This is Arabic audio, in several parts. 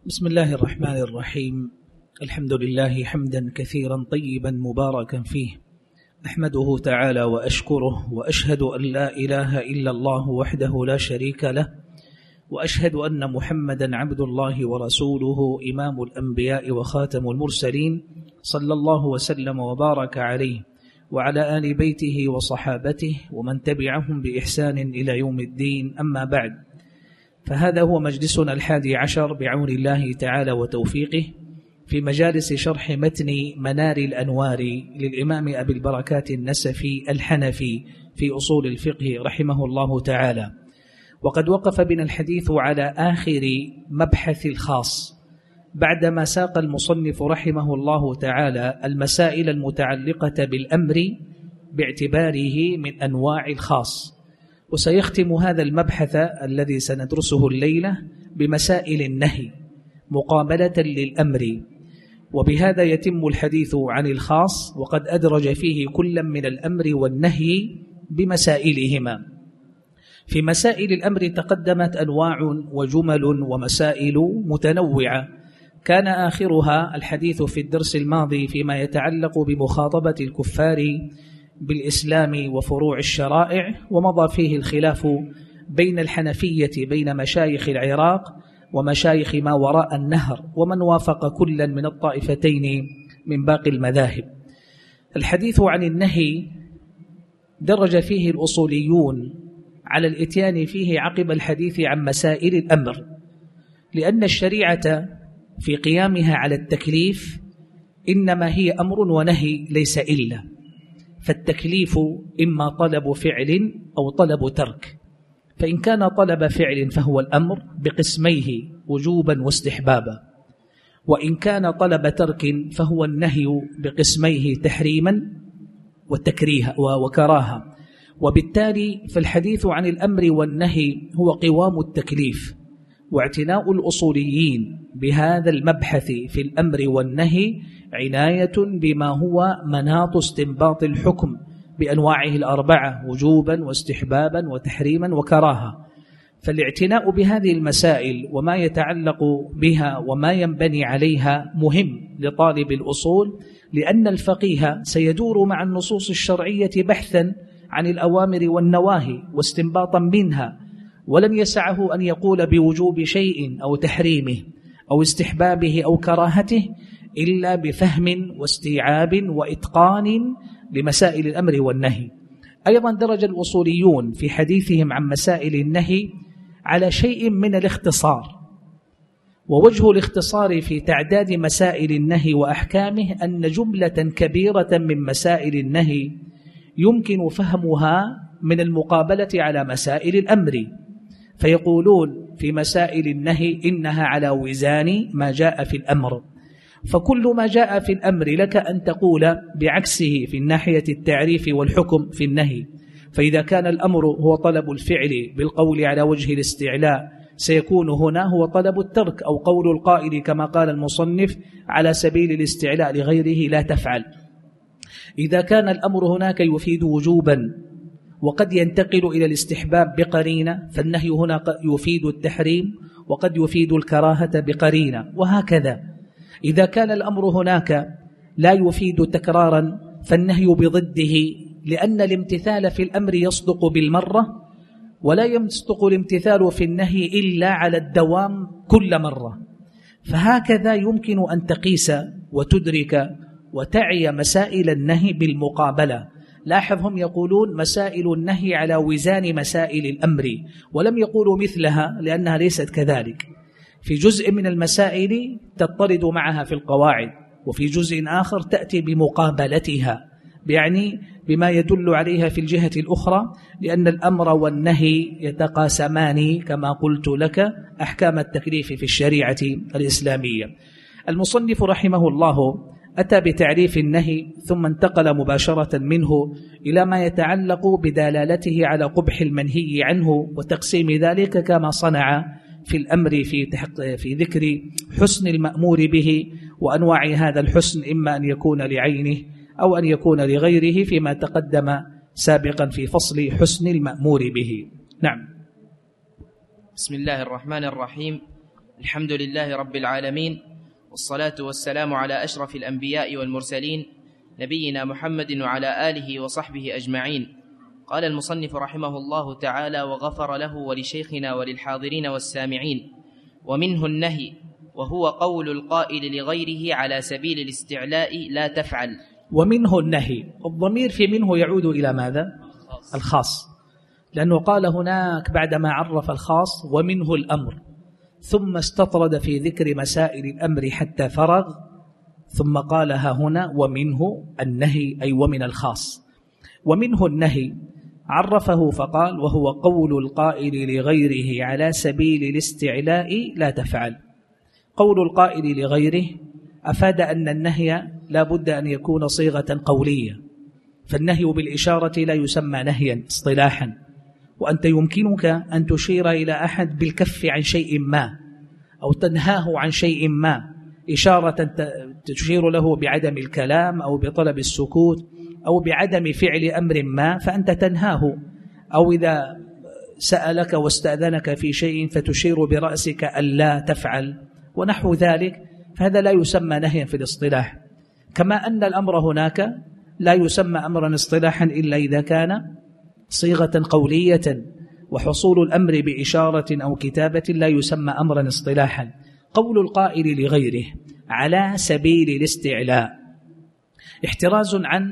بسم الله الرحمن الرحيم. الحمد لله حمدا كثيرا طيبا مباركا فيه، أحمده تعالى وأشكره، وأشهد أن لا إله إلا الله وحده لا شريك له، وأشهد أن محمدا عبد الله ورسوله إمام الأنبياء وخاتم المرسلين، صلى الله وسلم وبارك عليه وعلى آل بيته وصحابته ومن تبعهم بإحسان إلى يوم الدين. أما بعد، فهذا هو مجلسنا 11 بعون الله تعالى وتوفيقه في مجالس شرح متن منار الأنوار للإمام أبي البركات النسفي الحنفي في أصول الفقه رحمه الله تعالى. وقد وقف بنا الحديث على آخر مبحث الخاص بعدما ساق المصنف رحمه الله تعالى المسائل المتعلقة بالأمر باعتباره من أنواع الخاص. وسيختم هذا المبحث الذي سندرسه الليلة بمسائل النهي مقابلة للأمر، وبهذا يتم الحديث عن الخاص، وقد أدرج فيه كلا من الأمر والنهي بمسائلهما. في مسائل الأمر تقدمت أنواع وجمل ومسائل متنوعة، كان آخرها الحديث في الدرس الماضي فيما يتعلق بمخاطبة الكفار بالإسلام وفروع الشرائع، ومضى فيه الخلاف بين الحنفية بين مشايخ العراق ومشايخ ما وراء النهر، ومن وافق كلا من الطائفتين من باقي المذاهب. الحديث عن النهي درج فيه الأصوليون على الإتيان فيه عقب الحديث عن مسائل الأمر، لأن الشريعة في قيامها على التكليف إنما هي أمر ونهي ليس إلا، فالتكليف إما طلب فعل أو طلب ترك، فإن كان طلب فعل فهو الأمر بقسميه وجوبا واستحبابا، وإن كان طلب ترك فهو النهي بقسميه تحريما وتكريها وكراها. وبالتالي فالحديث عن الأمر والنهي هو قوام التكليف، واعتناء الأصوليين بهذا المبحث في الأمر والنهي عناية بما هو مناط استنباط الحكم بأنواعه الأربعة وجوبا واستحبابا وتحريما وكراهة. فالاعتناء بهذه المسائل وما يتعلق بها وما ينبني عليها مهم لطالب الأصول، لأن الفقيه سيدور مع النصوص الشرعية بحثا عن الأوامر والنواهي واستنباطا منها، ولن يسعه أن يقول بوجوب شيء أو تحريمه أو استحبابه أو كراهته إلا بفهم واستيعاب وإتقان لمسائل الأمر والنهي. أيضا درج الأصوليون في حديثهم عن مسائل النهي على شيء من الاختصار، ووجه الاختصار في تعداد مسائل النهي وأحكامه أن جملة كبيرة من مسائل النهي يمكن فهمها من المقابلة على مسائل الأمر، فيقولون في مسائل النهي إنها على وزان ما جاء في الأمر، فكل ما جاء في الأمر لك أن تقول بعكسه في الناحية التعريف والحكم في النهي. فإذا كان الأمر هو طلب الفعل بالقول على وجه الاستعلاء، سيكون هنا هو طلب الترك أو قول القائل كما قال المصنف على سبيل الاستعلاء لغيره لا تفعل. إذا كان الأمر هناك يفيد وجوبا وقد ينتقل إلى الاستحباب بقرينة، فالنهي هنا يفيد التحريم وقد يفيد الكراهة بقرينة، وهكذا. إذا كان الأمر هناك لا يفيد تكرارا فالنهي بضده، لأن الامتثال في الأمر يصدق بالمرة، ولا يصدق الامتثال في النهي إلا على الدوام كل مرة. فهكذا يمكن أن تقيس وتدرك وتعي مسائل النهي بالمقابلة. لاحظ هم يقولون مسائل النهي على وزان مسائل الأمر، ولم يقولوا مثلها لأنها ليست كذلك. في جزء من المسائل تضطرد معها في القواعد، وفي جزء آخر تأتي بمقابلتها، يعني بما يدل عليها في الجهة الأخرى، لأن الأمر والنهي يتقاسمان كما قلت لك أحكام التكليف في الشريعة الإسلامية. المصنف رحمه الله أتى بتعريف النهي ثم انتقل مباشرة منه إلى ما يتعلق بدلالته على قبح المنهي عنه وتقسيم ذلك كما صنع في الأمر في ذكر حسن المأمور به وأنواع هذا الحسن، إما أن يكون لعينه أو أن يكون لغيره، فيما تقدم سابقا في فصل حسن المأمور به. نعم. بسم الله الرحمن الرحيم. الحمد لله رب العالمين، والصلاة والسلام على أشرف الأنبياء والمرسلين نبينا محمد وعلى آله وصحبه أجمعين. قال المصنف رحمه الله تعالى وغفر له ولشيخنا وللحاضرين والسامعين: ومنه النهي، وهو قول القائل لغيره على سبيل الاستعلاء لا تفعل. ومنه النهي، الضمير في منه يعود إلى ماذا؟ الخاص، لأنه قال هناك بعدما عرف الخاص ومنه الأمر، ثم استطرد في ذكر مسائل الأمر حتى فرغ، ثم قالها هنا ومنه النهي، أي ومن الخاص. ومنه النهي عرفه فقال وهو قول القائل لغيره على سبيل الاستعلاء لا تفعل. قول القائل لغيره أفاد أن النهي لا بد أن يكون صيغة قولية، فالنهي بالإشارة لا يسمى نهيا اصطلاحا، وأنت يمكنك أن تشير إلى أحد بالكف عن شيء ما أو تنهاه عن شيء ما، إشارة تشير له بعدم الكلام أو بطلب السكوت أو بعدم فعل أمر ما، فأنت تنهاه. أو إذا سألك واستأذنك في شيء فتشير برأسك ألا تفعل ونحو ذلك، فهذا لا يسمى نهيا في الاصطلاح. كما أن الأمر هناك لا يسمى أمرا اصطلاحا إلا إذا كان صيغة قولية، وحصول الأمر بإشارة أو كتابة لا يسمى أمرا اصطلاحا. قول القائل لغيره على سبيل الاستعلاء احتراز عن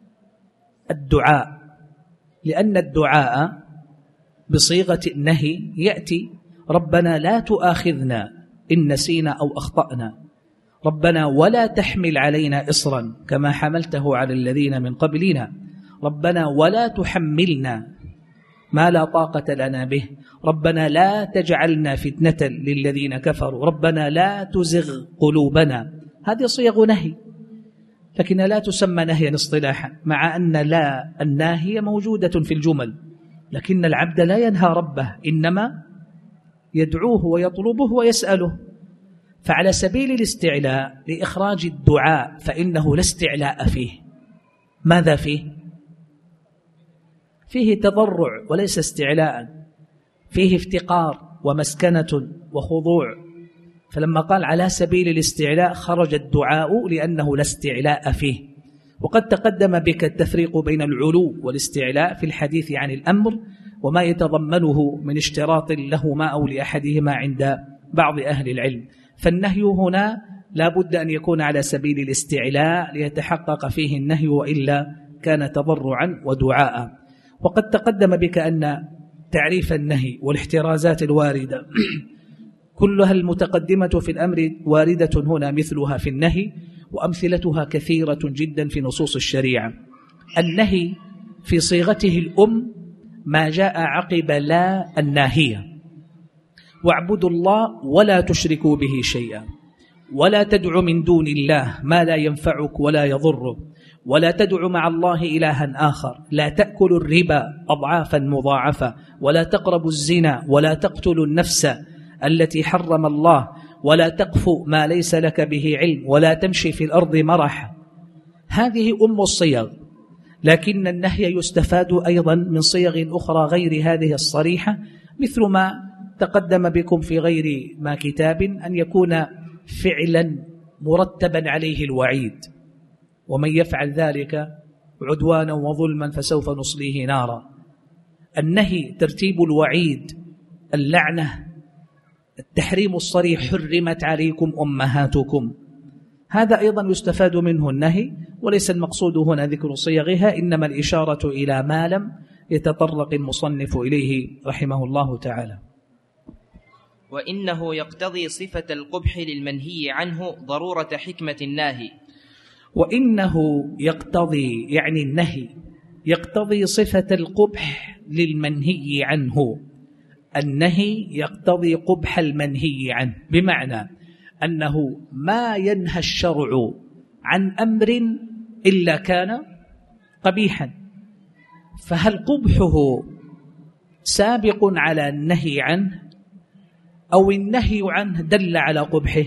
الدعاء، لأن الدعاء بصيغة النهي يأتي ربنا لا تؤاخذنا إن نسينا أو أخطأنا، ربنا ولا تحمل علينا إصرا كما حملته على الذين من قبلنا، ربنا ولا تحملنا ما لا طاقة لنا به، ربنا لا تجعلنا فتنة للذين كفروا، ربنا لا تزغ قلوبنا. هذه صيغ نهي، لكنها لا تسمى نهيا اصطلاحا، مع أن لا الناهية موجودة في الجمل، لكن العبد لا ينهى ربه، إنما يدعوه ويطلبه ويسأله. فعلى سبيل الاستعلاء لإخراج الدعاء فإنه لا استعلاء فيه. ماذا فيه؟ فيه تضرع وليس استعلاء، فيه افتقار ومسكنة وخضوع. فلما قال على سبيل الاستعلاء خرج الدعاء لأنه لا استعلاء فيه. وقد تقدم بك التفريق بين العلو والاستعلاء في الحديث عن الأمر وما يتضمنه من اشتراط لهما أو لأحدهما عند بعض أهل العلم. فالنهي هنا لا بد أن يكون على سبيل الاستعلاء ليتحقق فيه النهي، وإلا كان تضرعا ودعاء. وقد تقدم بك أن تعريف النهي والاحترازات الواردة كلها المتقدمة في الأمر واردة هنا مثلها في النهي، وأمثلتها كثيرة جدا في نصوص الشريعة. النهي في صيغته الأم ما جاء عقب لا الناهية: واعبدوا الله ولا تشركوا به شيئا، ولا تدع من دون الله ما لا ينفعك ولا يضرك، ولا تدع مع الله إلها آخر، لا تأكلوا الربا أضعافا مضاعفة، ولا تقربوا الزنا، ولا تقتلوا النفس التي حرم الله، ولا تقف ما ليس لك به علم، ولا تمشي في الأرض مرحا. هذه أم الصيغ، لكن النهي يستفاد أيضا من صيغ أخرى غير هذه الصريحة، مثل ما تقدم بكم في غير ما كتاب أن يكون فعلا مرتبا عليه الوعيد: ومن يفعل ذلك عدوانا وظلما فسوف نصليه نارا. النهي ترتيب الوعيد، اللعنة، التحريم الصريح: حرمت عليكم أمهاتكم. هذا أيضا يستفاد منه النهي، وليس المقصود هنا ذكر صيغها، إنما الإشارة إلى ما لم يتطرق المصنف إليه رحمه الله تعالى. وإنه يقتضي صفة القبح للمنهي عنه ضرورة حكمة الناهي. وإنه يقتضي، يعني النهي يقتضي صفة القبح للمنهي عنه. النهي يقتضي قبح المنهي عنه، بمعنى أنه ما ينهى الشرع عن أمر إلا كان قبيحا، فهل قبحه سابق على النهي عنه أو النهي عنه دل على قبحه؟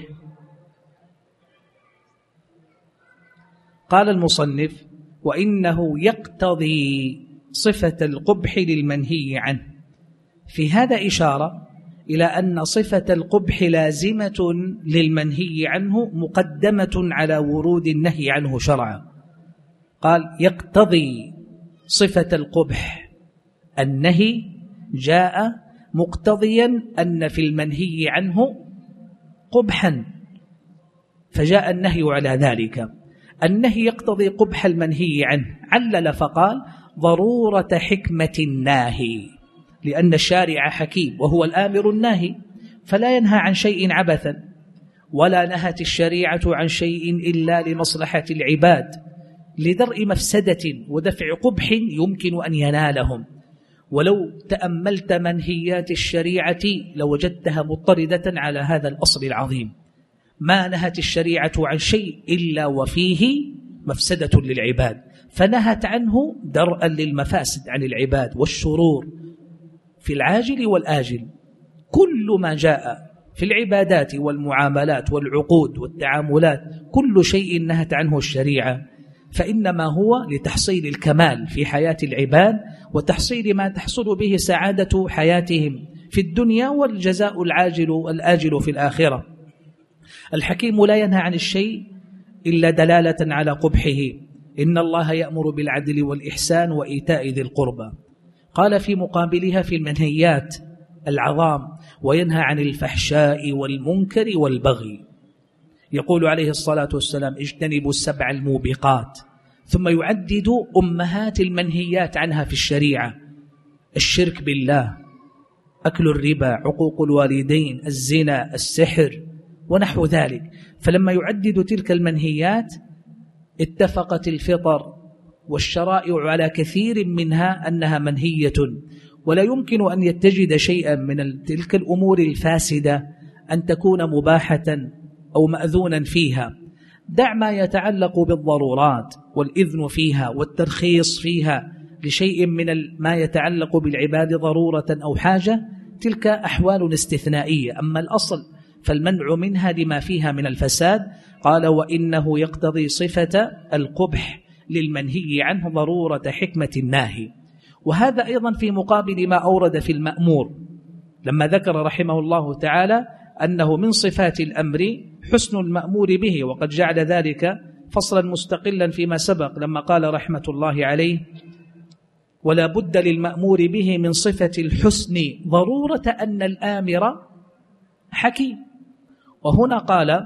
قال المصنف وإنه يقتضي صفة القبح للمنهي عنه. في هذا إشارة إلى أن صفة القبح لازمة للمنهي عنه مقدمة على ورود النهي عنه شرعا. قال يقتضي صفة القبح، النهي جاء مقتضيا أن في المنهي عنه قبحا، فجاء النهي على ذلك. النهي يقتضي قبح المنهي عنه، علل فقال ضرورة حكمة الناهي، لأن الشارع حكيم وهو الآمر الناهي، فلا ينهى عن شيء عبثا، ولا نهت الشريعة عن شيء إلا لمصلحة العباد، لدرء مفسدة ودفع قبح يمكن أن ينالهم. ولو تأملت منهيات الشريعة لوجدتها مضطردة على هذا الأصل العظيم، ما نهت الشريعة عن شيء إلا وفيه مفسدة للعباد، فنهت عنه درءا للمفاسد عن العباد والشرور في العاجل والآجل. كل ما جاء في العبادات والمعاملات والعقود والتعاملات كل شيء نهت عنه الشريعة، فإنما هو لتحصيل الكمال في حياة العباد وتحصيل ما تحصل به سعادة حياتهم في الدنيا والجزاء الآجل في الآخرة. الحكيم لا ينهى عن الشيء إلا دلالة على قبحه. إن الله يأمر بالعدل والإحسان وإيتاء ذي القربى. قال في مقابلها في المنهيات العظام وينهى عن الفحشاء والمنكر والبغي. يقول عليه الصلاة والسلام اجتنبوا السبع الموبقات، ثم يعدد أمهات المنهيات عنها في الشريعة: الشرك بالله، أكل الربا، عقوق الوالدين، الزنا، السحر ونحو ذلك. فلما يعدد تلك المنهيات اتفقت الفطر والشرائع على كثير منها أنها منهية، ولا يمكن أن يتجد شيئا من تلك الأمور الفاسدة أن تكون مباحة أو مأذونا فيها. دع ما يتعلق بالضرورات والإذن فيها والترخيص فيها لشيء من ما يتعلق بالعباد ضرورة أو حاجة، تلك أحوال استثنائية. أما الأصل فالمنع منها لما فيها من الفساد. قال وإنه يقتضي صفة القبح للمنهي عنه ضرورة حكمة الناهي. وهذا أيضا في مقابل ما أورد في المأمور، لما ذكر رحمه الله تعالى أنه من صفات الأمر حسن المأمور به، وقد جعل ذلك فصلا مستقلا فيما سبق لما قال رحمة الله عليه ولا بد للمأمور به من صفة الحسن ضرورة أن الآمر حكيم. وهنا قال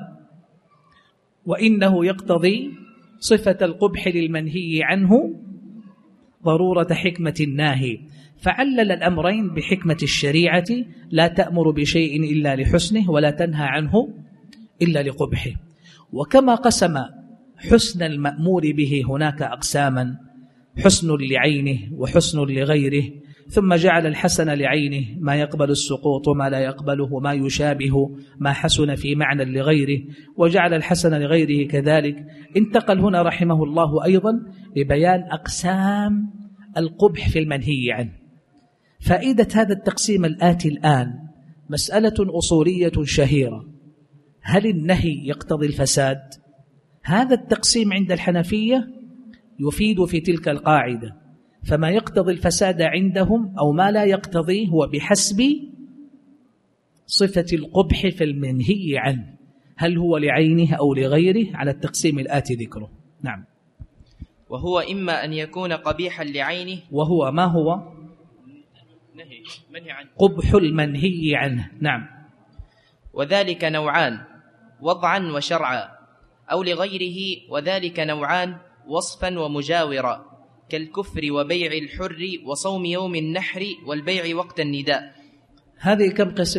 وإنه يقتضي صفة القبح للمنهي عنه ضرورة حكمة الناهي، فعلل الأمرين بحكمة الشريعة: لا تأمر بشيء إلا لحسنه ولا تنهى عنه إلا لقبحه. وكما قسم حسن المأمور به هناك أقساما: حسن لعينه وحسن لغيره، ثم جعل الحسن لعينه ما يقبل السقوط وما لا يقبله وما يشابه ما حسن في معنى لغيره، وجعل الحسن لغيره كذلك. انتقل هنا رحمه الله أيضا لبيان أقسام القبح في المنهي عنه. فائدة هذا التقسيم الآتي الآن مسألة أصولية شهيرة: هل النهي يقتضي الفساد؟ هذا التقسيم عند الحنفية يفيد في تلك القاعدة، فما يقتضي الفساد عندهم أو ما لا يقتضيه هو بحسب صفة القبح في المنهي عنه، هل هو لعينه أو لغيره، على التقسيم الآتي ذكره. نعم. وهو إما أن يكون قبيحا لعينه، وهو ما هو منهي عنه، قبح المنهي عنه. نعم. وذلك نوعان: وضعا وشرعا، أو لغيره، وذلك نوعان: وصفا ومجاورا، كالكفر وبيع الحر وصوم يوم النحر والبيع وقت النداء. هذه كم قسم؟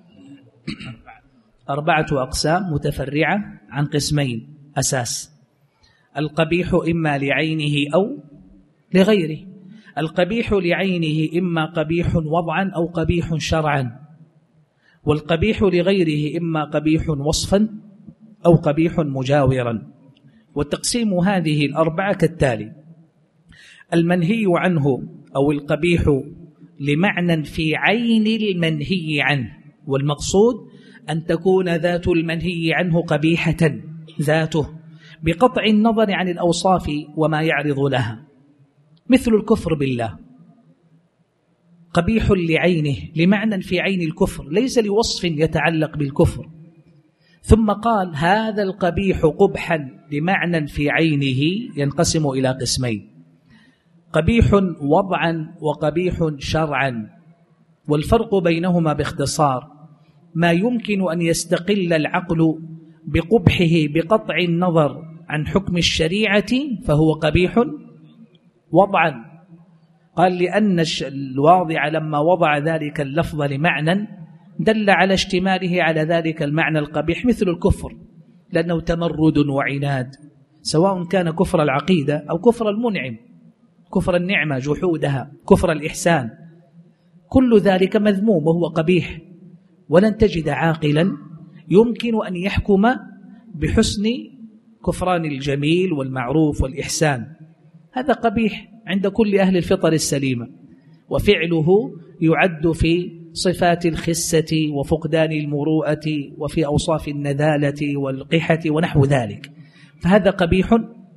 4 أقسام متفرعة عن قسمين أساس: القبيح إما لعينه أو لغيره. القبيح لعينه إما قبيح وضعا أو قبيح شرعا، والقبيح لغيره إما قبيح وصفا أو قبيح مجاورا. وتقسيم هذه ال4 كالتالي: المنهي عنه أو القبيح لمعنى في عين المنهي عنه، والمقصود أن تكون ذات المنهي عنه قبيحة ذاته بقطع النظر عن الأوصاف وما يعرض لها، مثل الكفر بالله. قبيح لعينه لمعنى في عين الكفر، ليس لوصف يتعلق بالكفر. ثم قال هذا القبيح قبحا لمعنى في عينه ينقسم إلى قسمين: قبيح وضعا وقبيح شرعا. والفرق بينهما باختصار ما يمكن أن يستقل العقل بقبحه بقطع النظر عن حكم الشريعة فهو قبيح وضعا. قال لأن الواضع لما وضع ذلك اللفظ لمعنى دل على اشتماله على ذلك المعنى القبيح، مثل الكفر، لأنه تمرد وعناد، سواء كان كفر العقيدة أو كفر المنعم، كفر النعمة جحودها، كفر الإحسان، كل ذلك مذموم وهو قبيح. ولن تجد عاقلا يمكن أن يحكم بحسن كفران الجميل والمعروف والإحسان، هذا قبيح عند كل أهل الفطر السليمة، وفعله يعد في صفات الخسة وفقدان المروءة وفي أوصاف النذالة والقحة ونحو ذلك، فهذا قبيح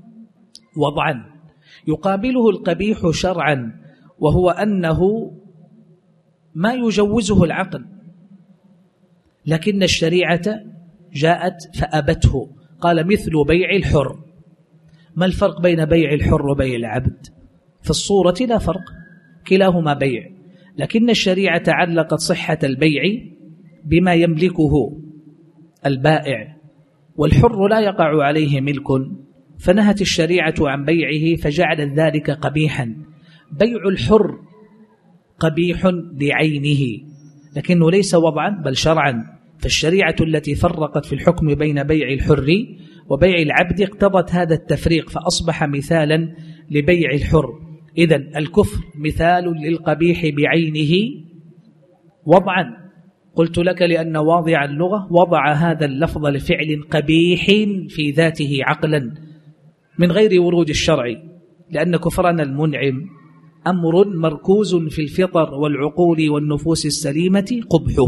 وضعا. يقابله القبيح شرعا، وهو أنه ما يجوزه العقل لكن الشريعة جاءت فأبته. قال مثل بيع الحر. ما الفرق بين بيع الحر وبيع العبد؟ في الصورة لا فرق، كلاهما بيع، لكن الشريعة علقت صحة البيع بما يملكه البائع، والحر لا يقع عليه ملك، فنهت الشريعة عن بيعه فجعلت ذلك قبيحا. بيع الحر قبيح بعينه لكنه ليس وضعا بل شرعا، فالشريعة التي فرقت في الحكم بين بيع الحر وبيع العبد اقتضت هذا التفريق فأصبح مثالا لبيع الحر. إذن الكفر مثال للقبيح بعينه وضعا. قلت لك لأن واضع اللغة وضع هذا اللفظ لفعل قبيح في ذاته عقلا من غير ورود الشرع، لأن كفرنا المنعم أمر مركوز في الفطر والعقول والنفوس السليمة قبحه.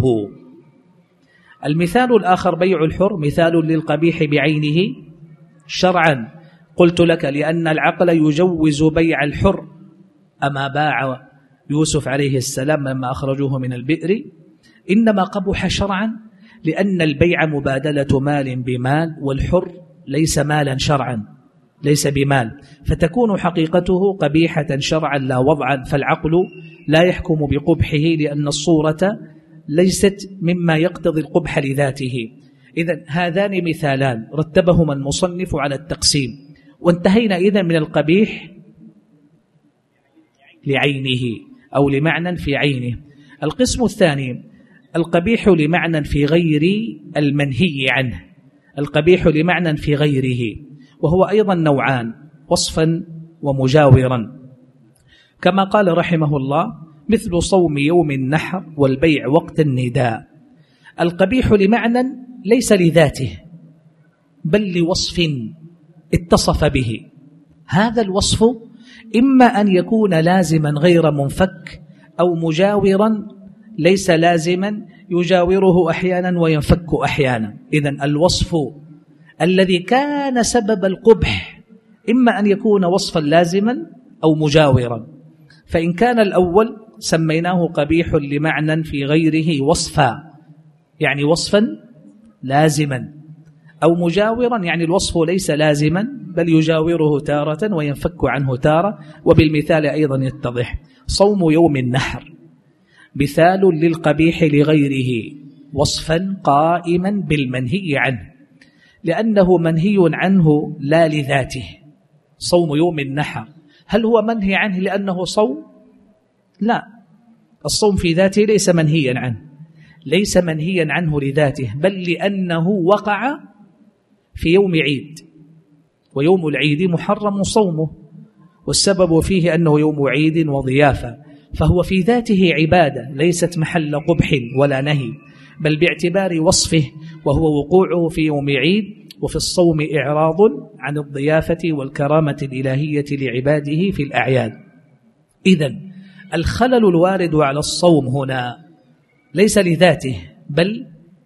المثال الآخر بيع الحر مثال للقبيح بعينه شرعا. قلت لك لأن العقل يجوز بيع الحر، أما باع يوسف عليه السلام لما أخرجوه من البئر إنما قبح شرعا لأن البيع مبادلة مال بمال، والحر ليس مالا شرعا، ليس بمال، فتكون حقيقته قبيحة شرعا لا وضعا، فالعقل لا يحكم بقبحه لأن الصورة ليست مما يقتضي القبح لذاته. إذن هذان مثالان رتبهما المصنف على التقسيم، وانتهينا إذن من القبيح لعينه أو لمعنى في عينه. القسم الثاني القبيح لمعنى في غير المنهي عنه، القبيح لمعنى في غيره، وهو أيضا نوعان: وصفا ومجاورا، كما قال رحمه الله: مثل صوم يوم النحر والبيع وقت النداء. القبيح لمعنى ليس لذاته بل لوصف اتصف به، هذا الوصف إما أن يكون لازما غير منفك أو مجاورا ليس لازما يجاوره أحيانا وينفك أحيانا. إذن الوصف الذي كان سبب القبح إما أن يكون وصفا لازما أو مجاورا، فإن كان الأول سميناه قبيح لمعنى في غيره وصفا، يعني وصفا لازما، أو مجاورا يعني الوصف ليس لازما بل يجاوره تارة وينفك عنه تارة. وبالمثال أيضا يتضح: صوم يوم النحر مثال للقبيح لغيره وصفا قائما بالمنهي عنه، لأنه منهي عنه لا لذاته. صوم يوم النحر هل هو منهي عنه لأنه صوم؟ لا، الصوم في ذاته ليس منهيا عنه، ليس منهيا عنه لذاته، بل لأنه وقع في يوم عيد، ويوم العيد محرم صومه، والسبب فيه أنه يوم عيد وضيافة، فهو في ذاته عبادة ليست محل قبح ولا نهي، بل باعتبار وصفه وهو وقوعه في يوم عيد، وفي الصوم إعراض عن الضيافة والكرامة الإلهية لعباده في الأعياد. إذن الخلل الوارد على الصوم هنا ليس لذاته، بل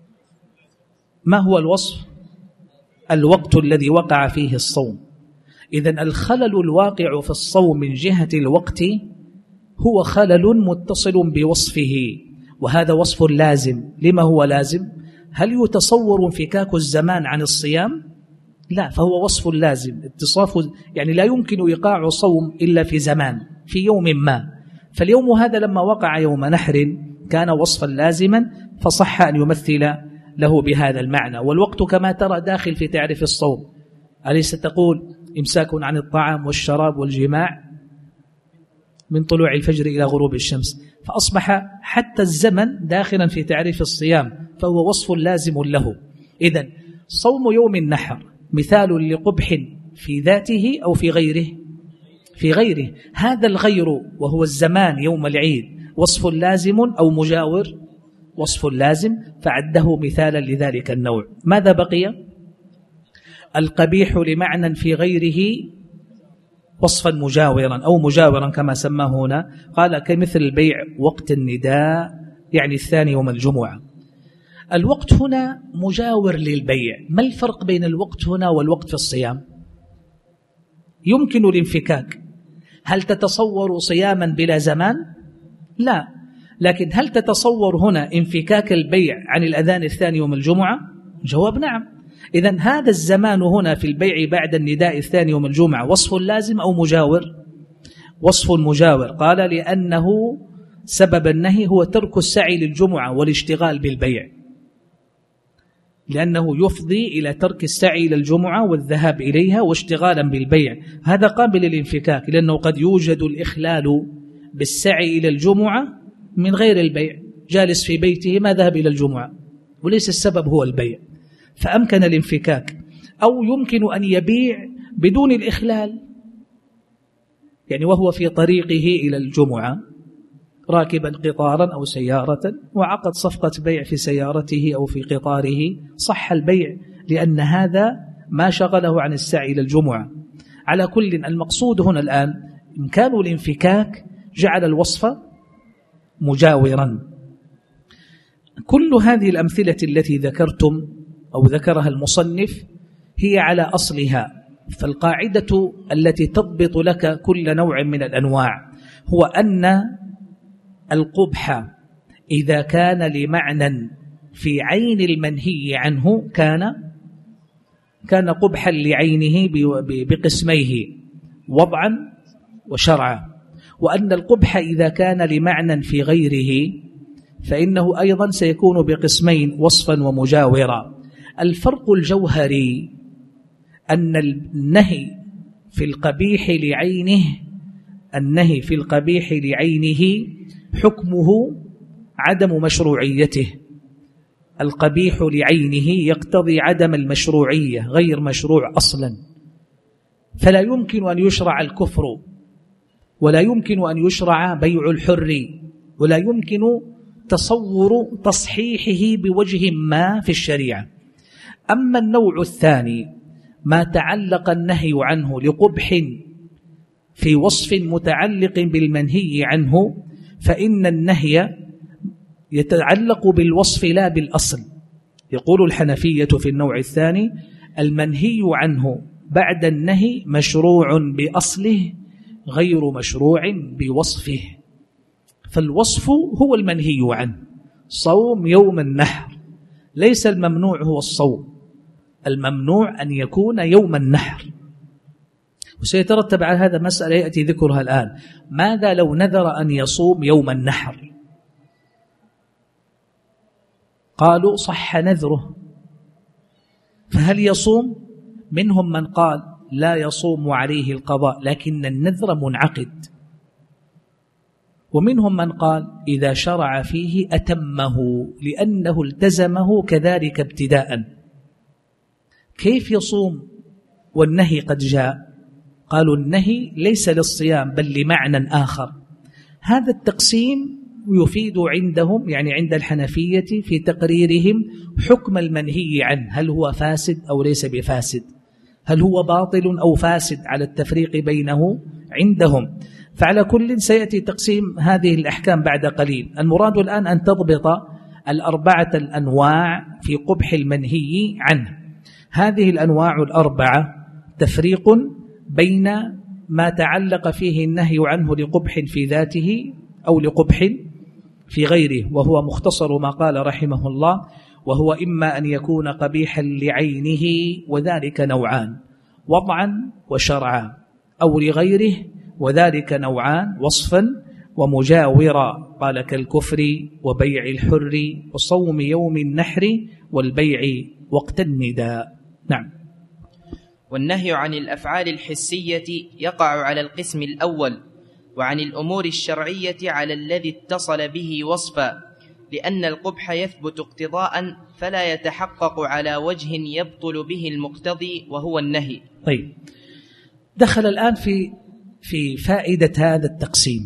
ما هو الوصف؟ الوقت الذي وقع فيه الصوم. إذن الخلل الواقع في الصوم من جهة الوقت هو خلل متصل بوصفه، وهذا وصف لازم. لما هو لازم؟ هل يتصور انفكاك الزمان عن الصيام؟ لا، فهو وصف لازم اتصاف، يعني لا يمكن إيقاع صوم إلا في زمان، في يوم ما. فاليوم هذا لما وقع يوم نحر كان وصفا لازما، فصح أن يمثل له بهذا المعنى. والوقت كما ترى داخل في تعريف الصوم، أليس تقول إمساك عن الطعام والشراب والجماع من طلوع الفجر إلى غروب الشمس، فأصبح حتى الزمن داخلا في تعريف الصيام، فهو وصف لازم له. إذن صوم يوم النحر مثال لقبح في ذاته أو في غيره؟ في غيره. هذا الغير وهو الزمان يوم العيد وصف لازم أو مجاور؟ وصف لازم، فعده مثالا لذلك النوع. ماذا بقي؟ القبيح لمعنى في غيره وصفا مجاورا أو مجاورا كما سماه هنا، قال كمثل البيع وقت النداء، يعني الثاني يوم الجمعة. الوقت هنا مجاور للبيع. ما الفرق بين الوقت هنا والوقت في الصيام؟ يمكن الانفكاك. هل تتصور صياما بلا زمان؟ لا. لكن هل تتصور هنا انفكاك البيع عن الأذان الثاني يوم الجمعة؟ جواب نعم. إذن هذا الزمان هنا في البيع بعد النداء الثاني يوم الجمعة وصف لازم أو مجاور؟ وصف مجاور. قال لأنه سبب النهي هو ترك السعي للجمعة والاشتغال بالبيع، لأنه يفضي إلى ترك السعي للجمعة والذهاب إليها واشتغالا بالبيع. هذا قابل للانفكاك، لأنه قد يوجد الإخلال بالسعي إلى الجمعة من غير البيع، جالس في بيته ما ذهب إلى الجمعة وليس السبب هو البيع، فأمكن الانفكاك. أو يمكن أن يبيع بدون الإخلال، يعني وهو في طريقه إلى الجمعة راكبا قطارا أو سيارة وعقد صفقة بيع في سيارته أو في قطاره، صح البيع لأن هذا ما شغله عن السعي إلى الجمعة. على كل، المقصود هنا الآن إمكان الانفكاك جعل الوصف مجاورا. كل هذه الأمثلة التي ذكرتم أو ذكرها المصنف هي على أصلها، فالقاعدة التي تضبط لك كل نوع من الأنواع هو أن القبح إذا كان لمعنى في عين المنهي عنه كان قبحا لعينه بقسميه وضعا وشرعا، وأن القبح إذا كان لمعنى في غيره فإنه أيضا سيكون بقسمين وصفا ومجاورا. الفرق الجوهري أن النهي في القبيح لعينه حكمه عدم مشروعيته. القبيح لعينه يقتضي عدم المشروعية، غير مشروع أصلا، فلا يمكن أن يشرع الكفر، ولا يمكن أن يشرع بيع الحر، ولا يمكن تصور تصحيحه بوجه ما في الشريعة. أما النوع الثاني ما تعلق النهي عنه لقبح في وصف متعلق بالمنهي عنه، فإن النهي يتعلق بالوصف لا بالأصل. يقول الحنفية في النوع الثاني المنهي عنه بعد النهي مشروع بأصله غير مشروع بوصفه، فالوصف هو المنهي عنه. صوم يوم النحر، ليس الممنوع هو الصوم، الممنوع أن يكون يوم النحر. وسيترتب على هذا مسألة يأتي ذكرها الآن. ماذا لو نذر أن يصوم يوم النحر؟ قالوا صح نذره، فهل يصوم؟ منهم من قال لا يصوم عليه القضاء لكن النذر منعقد، ومنهم من قال إذا شرع فيه أتمه لأنه التزمه كذلك ابتداء. كيف يصوم والنهي قد جاء؟ قالوا النهي ليس للصيام بل لمعنى آخر. هذا التقسيم يفيد عندهم، يعني عند الحنفية في تقريرهم حكم المنهي عنه، هل هو فاسد أو ليس بفاسد، هل هو باطل أو فاسد، على التفريق بينه عندهم. فعلى كل سيأتي تقسيم هذه الأحكام بعد قليل. المراد الآن أن تضبط الأربعة الأنواع في قبح المنهي عنه. هذه الأنواع الأربعة تفريق بين ما تعلق فيه النهي عنه لقبح في ذاته أو لقبح في غيره، وهو مختصر ما قال رحمه الله: وهو إما أن يكون قبيحا لعينه، وذلك نوعان: وضعا وشرعا، أو لغيره، وذلك نوعان: وصفا ومجاورا، قال: كالكفر وبيع الحر وصوم يوم النحر والبيع وقت النداء. نعم. والنهي عن الأفعال الحسية يقع على القسم الأول، وعن الأمور الشرعية على الذي اتصل به وصفا، لأن القبح يثبت اقتضاء فلا يتحقق على وجه يبطل به المقتضي وهو النهي. طيب، دخل الآن في فائدة هذا التقسيم: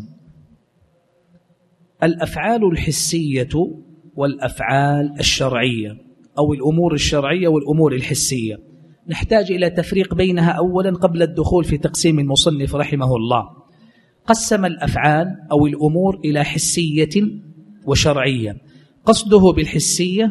الأفعال الحسية والأفعال الشرعية، أو الأمور الشرعية والأمور الحسية. نحتاج إلى تفريق بينها أولا قبل الدخول في تقسيم المصنف رحمه الله. قسم الأفعال أو الأمور إلى حسية وشرعية. قصده بالحسية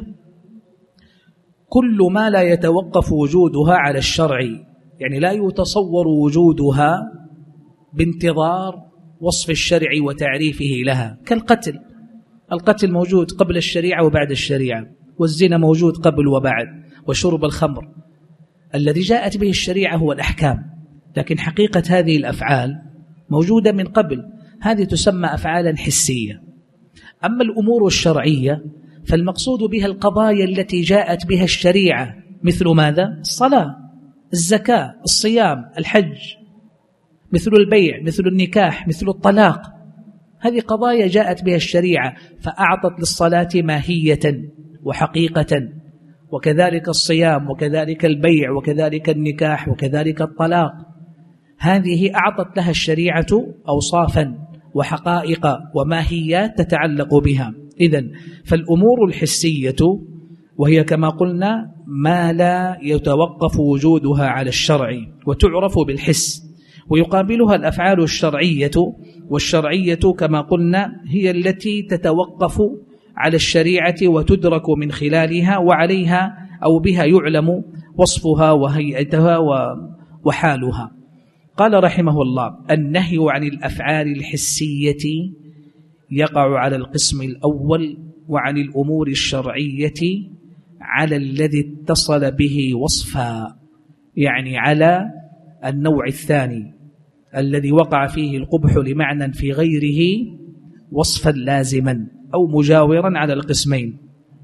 كل ما لا يتوقف وجودها على الشرع، يعني لا يتصور وجودها بانتظار وصف الشرع وتعريفه لها، كالقتل. القتل موجود قبل الشريعة وبعد الشريعة، والزنا موجود قبل وبعد، وشرب الخمر. الذي جاءت به الشريعة هو الأحكام، لكن حقيقة هذه الأفعال موجودة من قبل، هذه تسمى أفعالا حسية. أما الأمور الشرعية فالمقصود بها القضايا التي جاءت بها الشريعة، مثل ماذا؟ الصلاة، الزكاة، الصيام، الحج، مثل البيع، مثل النكاح، مثل الطلاق. هذه قضايا جاءت بها الشريعة فأعطت للصلاة ماهية وحقيقة، وكذلك الصيام، وكذلك البيع، وكذلك النكاح، وكذلك الطلاق. هذه أعطت لها الشريعة أوصافا وحقائق وماهيات تتعلق بها. إذن فالأمور الحسية وهي كما قلنا ما لا يتوقف وجودها على الشرع وتعرف بالحس، ويقابلها الأفعال الشرعية، والشرعية كما قلنا هي التي تتوقف على الشريعة وتدرك من خلالها، وعليها أو بها يعلم وصفها وهيئتها وحالها. قال رحمه الله: النهي عن الأفعال الحسية يقع على القسم الأول، وعن الأمور الشرعية على الذي اتصل به وصفا، يعني على النوع الثاني الذي وقع فيه القبح لمعنى في غيره وصفا لازما أو مجاورا على القسمين.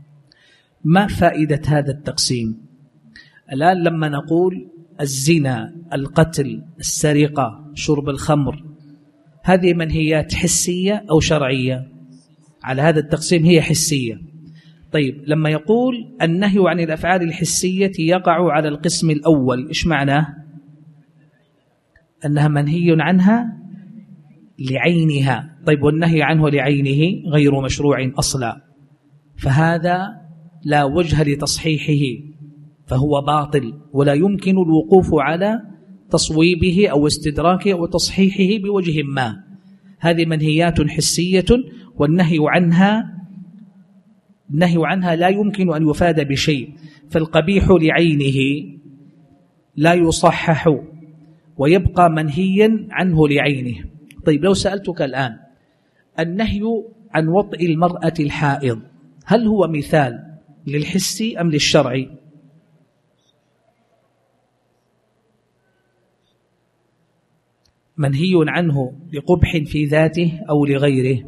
ما فائدة هذا التقسيم؟ الآن لما نقول الزنا، القتل، السرقة، شرب الخمر، هذه منهيات حسية أو شرعية؟ على هذا التقسيم هي حسية. طيب، لما يقول النهي عن الأفعال الحسية يقع على القسم الأول، إيش معناه؟ أنها منهي عنها لعينها. طيب، والنهي عنه لعينه غير مشروع أصلا، فهذا لا وجه لتصحيحه، فهو باطل، ولا يمكن الوقوف على تصويبه أو استدراكه أو تصحيحه بوجه ما. هذه منهيات حسية، والنهي عنها لا يمكن أن يفاد بشيء، فالقبيح لعينه لا يصحح ويبقى منهيا عنه لعينه. طيب، لو سألتك الآن: النهي عن وطئ المرأة الحائض هل هو مثال للحس أم للشرع؟ منهي عنه لقبح في ذاته أو لغيره؟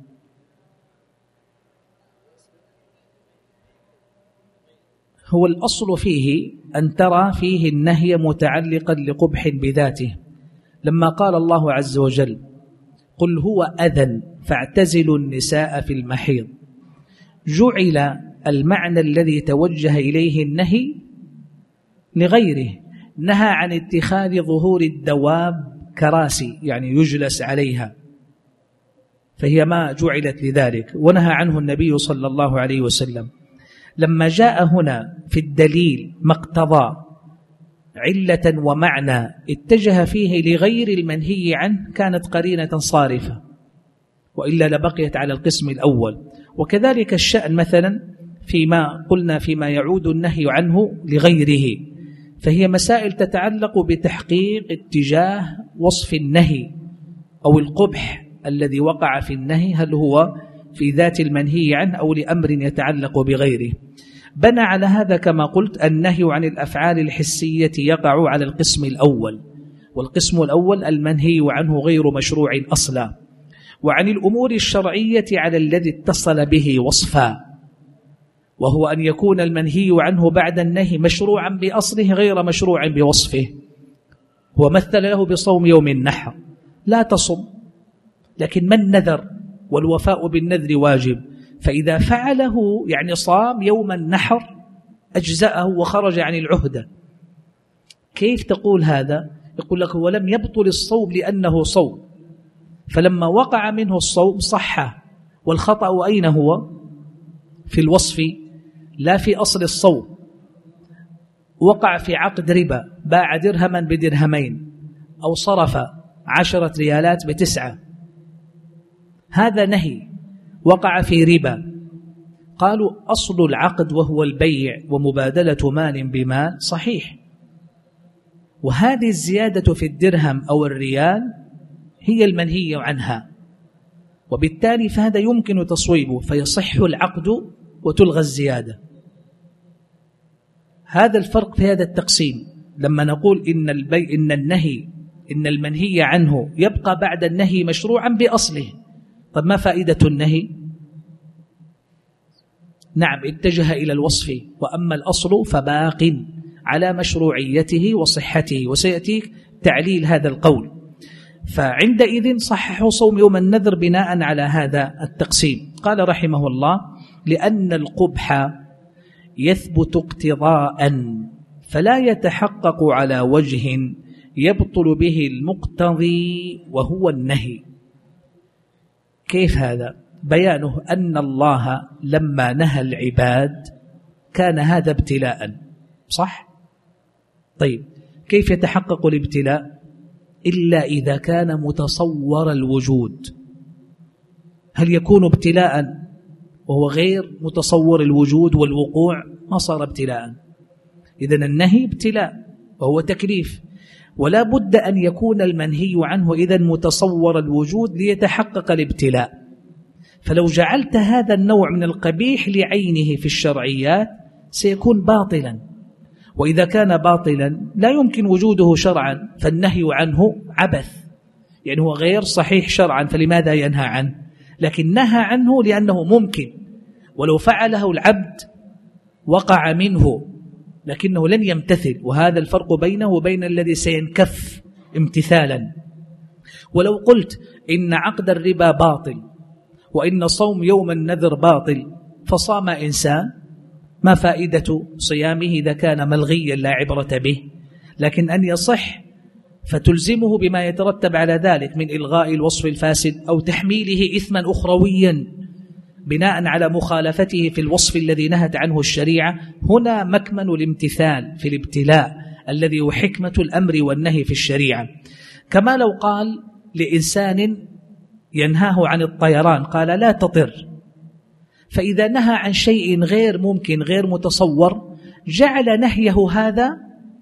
هو الأصل فيه أن ترى فيه النهي متعلقا لقبح بذاته، لما قال الله عز وجل: قل هو أذى فاعتزلوا النساء في المحيض، جعل المعنى الذي توجه إليه النهي لغيره. نهى عن اتخاذ ظهور الدواب كراسي، يعني يجلس عليها، فهي ما جعلت لذلك، ونهى عنه النبي صلى الله عليه وسلم. لما جاء هنا في الدليل ما اقتضى علة ومعنى اتجه فيه لغير المنهي عنه كانت قرينة صارفة، وإلا لبقيت على القسم الأول. وكذلك الشأن مثلا فيما قلنا فيما يعود النهي عنه لغيره، فهي مسائل تتعلق بتحقيق اتجاه وصف النهي أو القبح الذي وقع في النهي، هل هو في ذات المنهي عنه أو لأمر يتعلق بغيره. بنى على هذا كما قلت النهي عن الأفعال الحسية يقع على القسم الأول، والقسم الأول المنهي عنه غير مشروع أصلا، وعن الأمور الشرعية على الذي اتصل به وصفا، وهو أن يكون المنهي عنه بعد النهي مشروعا بأصله غير مشروع بوصفه. هو مثل له بصوم يوم النحر، لا تصم، لكن من نذر والوفاء بالنذر واجب، فإذا فعله يعني صام يوم النحر أجزأه وخرج عن العهدة. كيف تقول هذا؟ يقول لك هو لم يبطل الصوم لأنه صوم، فلما وقع منه الصوم صح، والخطأ أين هو؟ في الوصف لا في أصل الصوم. وقع في عقد ربا، باع درهما بدرهمين أو صرف 10 ريالات ب9، هذا نهي، وقع في ربا. قالوا أصل العقد وهو البيع ومبادلة مال بمال صحيح، وهذه الزيادة في الدرهم أو الريال هي المنهي عنها، وبالتالي فهذا يمكن تصويبه فيصح العقد وتلغى الزيادة. هذا الفرق في هذا التقسيم. لما نقول إن المنهي عنه يبقى بعد النهي مشروعا بأصله، طب ما فائدة النهي؟ نعم اتجه إلى الوصف، وأما الأصل فباق على مشروعيته وصحته، وسيأتيك تعليل هذا القول. فعندئذ صححوا صوم يوم النذر بناء على هذا التقسيم. قال رحمه الله: لأن القبح يثبت اقتضاء فلا يتحقق على وجه يبطل به المقتضي وهو النهي. كيف هذا؟ بيانه أن الله لما نهى العباد كان هذا ابتلاء، صح؟ طيب كيف يتحقق الابتلاء؟ إلا إذا كان متصور الوجود. هل يكون ابتلاء وهو غير متصور الوجود والوقوع؟ ما صار ابتلاء. إذن النهي ابتلاء وهو تكليف، ولا بد أن يكون المنهي عنه إذن متصور الوجود ليتحقق الابتلاء. فلو جعلت هذا النوع من القبيح لعينه في الشرعيات سيكون باطلا، وإذا كان باطلا لا يمكن وجوده شرعا، فالنهي عنه عبث، يعني هو غير صحيح شرعا، فلماذا ينهى عنه؟ لكن نهى عنه لأنه ممكن، ولو فعله العبد وقع منه لكنه لن يمتثل، وهذا الفرق بينه وبين الذي سينكف امتثالا. ولو قلت إن عقد الربا باطل وإن صوم يوم النذر باطل فصام إنسان، ما فائدة صيامه إذا كان ملغيا لا عبرة به؟ لكن أن يصح فتلزمه بما يترتب على ذلك من إلغاء الوصف الفاسد أو تحميله إثما أخرويا بناء على مخالفته في الوصف الذي نهت عنه الشريعة. هنا مكمن الامتثال في الابتلاء الذي هو حكمة الأمر والنهي في الشريعة. كما لو قال لإنسان ينهاه عن الطيران قال لا تطر، فإذا نهى عن شيء غير ممكن غير متصور جعل نهيه هذا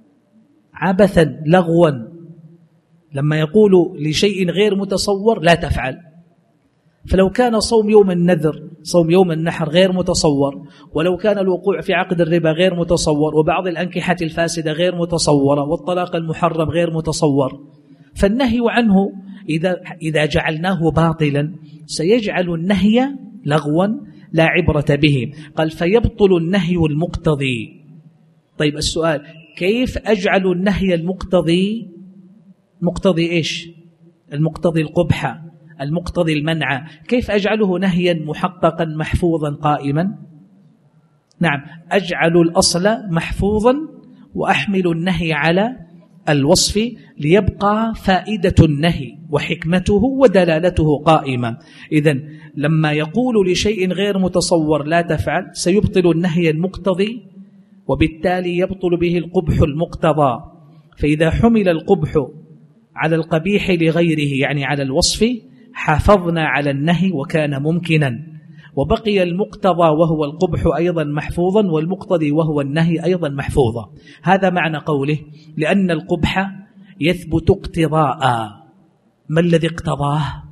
عبثا لغوا. لما يقول لشيء غير متصور لا تفعل، فلو كان صوم يوم النذر صوم يوم النحر غير متصور، ولو كان الوقوع في عقد الربا غير متصور، وبعض الأنكحة الفاسدة غير متصورة، والطلاق المحرم غير متصور، فالنهي عنه إذا جعلناه باطلا سيجعل النهي لغوا لا عبرة به. قال فيبطل النهي المقتضي. طيب السؤال: كيف أجعل النهي المقتضي مقتضي إيش؟ المقتضي القبح، المقتضي المنع، كيف أجعله نهيا محققا محفوظا قائما؟ نعم، أجعل الأصل محفوظا وأحمل النهي على الوصف ليبقى فائدة النهي وحكمته ودلالته قائمة. إذن لما يقول لشيء غير متصور لا تفعل سيبطل النهي المقتضي، وبالتالي يبطل به القبح المقتضى. فإذا حمل القبح على القبيح لغيره يعني على الوصف حافظنا على النهي وكان ممكنا، وبقي المقتضى وهو القبح أيضا محفوظا، والمقتضي وهو النهي أيضا محفوظا. هذا معنى قوله لأن القبح يثبت اقتضاء. ما الذي اقتضاه؟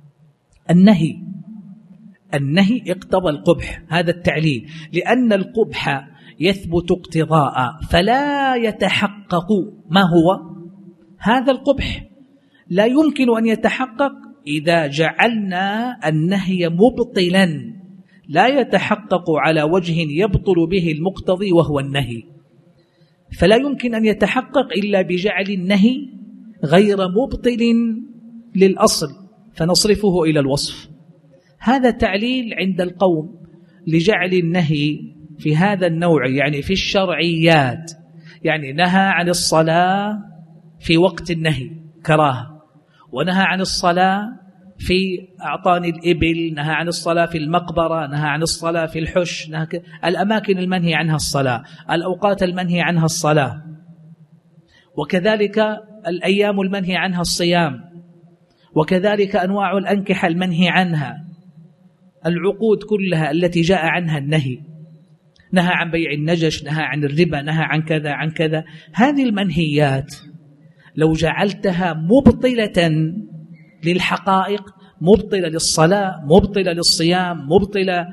النهي اقتضى القبح، هذا التعليل. لأن القبح يثبت اقتضاء فلا يتحقق ما هو هذا القبح، لا يمكن أن يتحقق إذا جعلنا النهي مبطلا، لا يتحقق على وجه يبطل به المقتضي وهو النهي، فلا يمكن أن يتحقق إلا بجعل النهي غير مبطل للأصل فنصرفه إلى الوصف. هذا تعليل عند القوم لجعل النهي في هذا النوع، يعني في الشرعيات، يعني نهى عن الصلاة في وقت النهي كراهة، ونهى عن الصلاة في أعطان الإبل، نهى عن الصلاة في المقبرة، نهى عن الصلاة في الحش، الأماكن المنهي عنها الصلاة، الأوقات المنهي عنها الصلاة، وكذلك الأيام المنهي عنها الصيام، وكذلك أنواع الأنكحة المنهي عنها، العقود كلها التي جاء عنها النهي، نهى عن بيع النجش، نهى عن الربا، نهى عن كذا عن كذا. هذه المنهيات لو جعلتها مبطلة للحقائق، مبطلة للصلاة، مبطلة للصيام، مبطلة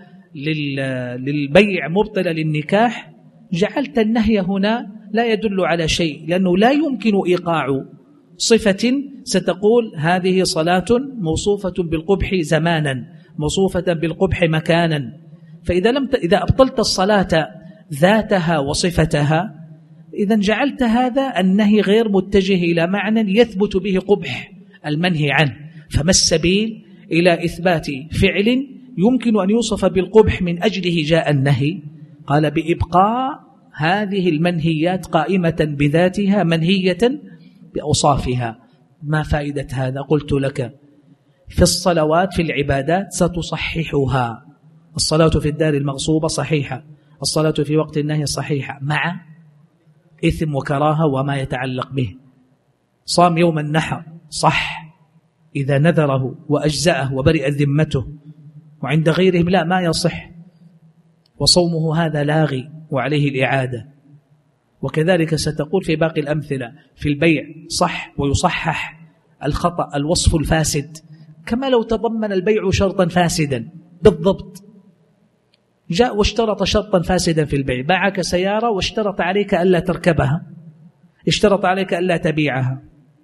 للبيع، مبطلة للنكاح، جعلت النهي هنا لا يدل على شيء، لأنه لا يمكن إيقاع صفة ستقول هذه صلاة موصوفة بالقبح زمانا، موصوفة بالقبح مكانا. إذا أبطلت الصلاة ذاتها وصفتها، إذا جعلت هذا النهي غير متجه إلى معنى يثبت به قبح المنهي عنه. فما السبيل إلى إثبات فعل يمكن أن يوصف بالقبح من أجله جاء النهي؟ قال بإبقاء هذه المنهيات قائمة بذاتها منهية بأوصافها. ما فائدة هذا؟ قلت لك في الصلوات في العبادات ستصححها. الصلاة في الدار المغصوبة صحيحة، الصلاة في وقت النهي صحيحة، مع إثم وكراهة وما يتعلق به. صام يوم النحر صح إذا نذره وأجزأه وبرئت ذمته، وعند غيرهم لا، ما يصح، وصومه هذا لاغي وعليه الإعادة. وكذلك ستقول في باقي الأمثلة في البيع صح ويصحح الخطأ الوصف الفاسد، كما لو تضمن البيع شرطا فاسدا بالضبط. جاء واشترط شرطا فاسدا في البيع، باعك سيارة واشترط عليك ألا تركبها، اشترط عليك ألا تبيعها.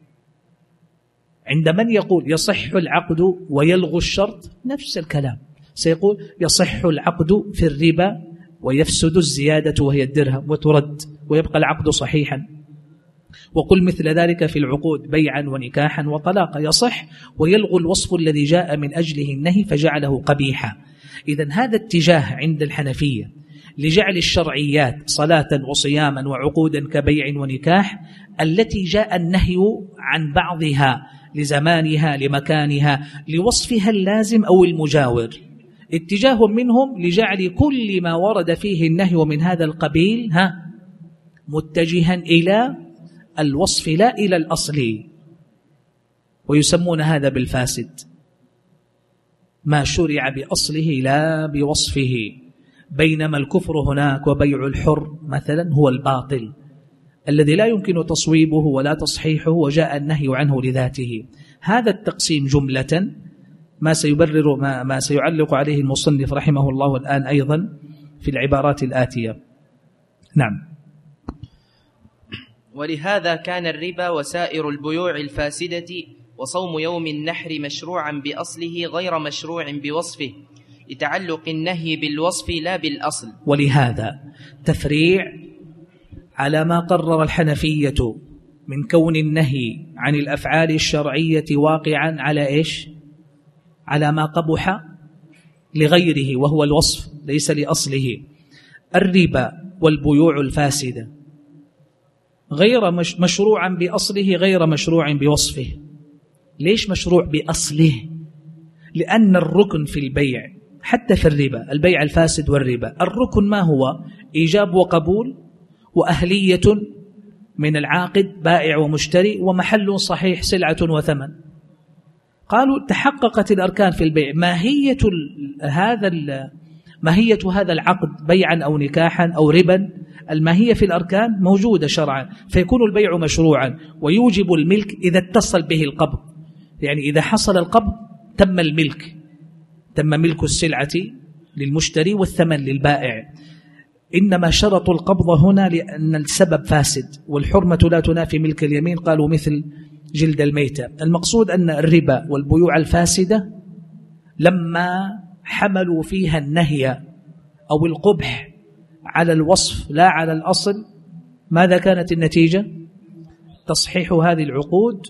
عند من يقول يصح العقد ويلغو الشرط نفس الكلام، سيقول يصح العقد في الربا ويفسد الزيادة وهي الدرهم وترد ويبقى العقد صحيحا. وقل مثل ذلك في العقود بيعا ونكاحا وطلاقا، يصح ويلغو الوصف الذي جاء من أجله النهي فجعله قبيحا. إذن هذا اتجاه عند الحنفية لجعل الشرعيات صلاة وصياما وعقودا كبيع ونكاح التي جاء النهي عن بعضها لزمانها لمكانها لوصفها اللازم أو المجاور، اتجاه منهم لجعل كل ما ورد فيه النهي من هذا القبيل متجها إلى الوصف لا إلى الأصل، ويسمون هذا بالفاسد، ما شرع بأصله لا بوصفه. بينما الكفر هناك وبيع الحر مثلا هو الباطل الذي لا يمكن تصويبه ولا تصحيحه وجاء النهي عنه لذاته. هذا التقسيم جملة ما سيبرر ما سيعلق عليه المصنف رحمه الله الآن أيضا في العبارات الآتية. نعم. ولهذا كان الربا وسائر البيوع الفاسدة وصوم يوم النحر مشروعا بأصله غير مشروع بوصفه لتعلق النهي بالوصف لا بالأصل. ولهذا تفريع على ما قرر الحنفية من كون النهي عن الأفعال الشرعية واقعا على إيش؟ على ما قبح لغيره وهو الوصف ليس لأصله. الربا والبيوع الفاسدة غير مشروعا بأصله غير مشروع بوصفه. ليش مشروع بأصله؟ لأن الركن في البيع حتى في الربا، البيع الفاسد والربا، الركن ما هو؟ إيجاب وقبول وأهلية من العاقد بائع ومشتري ومحل صحيح سلعة وثمن. قالوا تحققت الأركان في البيع، ماهية هذا العقد بيعا أو نكاحا أو ربا، الماهية في الأركان موجودة شرعا، فيكون البيع مشروعا ويوجب الملك إذا اتصل به القبض. يعني إذا حصل القبض تم الملك، تم ملك السلعة للمشتري والثمن للبائع. إنما شرط القبض هنا لأن السبب فاسد، والحرمة لا تنافي ملك اليمين، قالوا مثل جلد الميتة. المقصود أن الربا والبيوع الفاسدة لما حملوا فيها النهي أو القبح على الوصف لا على الأصل، ماذا كانت النتيجة؟ تصحيح هذه العقود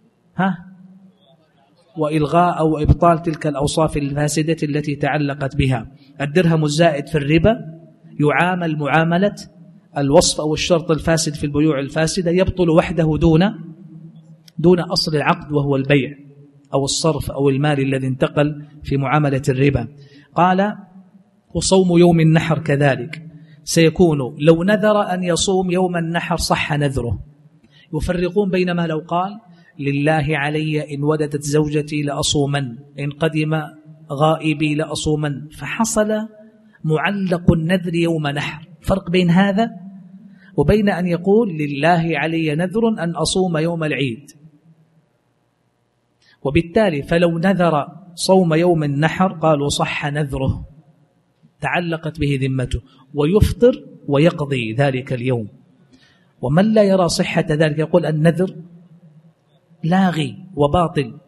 وإلغاء أو إبطال تلك الأوصاف الفاسدة التي تعلقت بها. الدرهم الزائد في الربا يعامل معاملة الوصف أو الشرط الفاسد في البيوع الفاسدة، يبطل وحده دون أصل العقد وهو البيع أو الصرف أو المال الذي انتقل في معاملة الربا. قال وصوم يوم النحر كذلك سيكون لو نذر أن يصوم يوم النحر صح نذره. يفرقون بين ما لو قال لله علي إن وددت زوجتي لأصومن، إن قدم غائبي لأصومن، فحصل معلق النذر يوم نحر. فرق بين هذا وبين أن يقول لله علي نذر أن أصوم يوم العيد. وبالتالي فلو نذر صوم يوم النحر قالوا صح نذره، تعلقت به ذمته، ويفطر ويقضي ذلك اليوم. ومن لا يرى صحة ذلك يقول النذر لاغي وباطل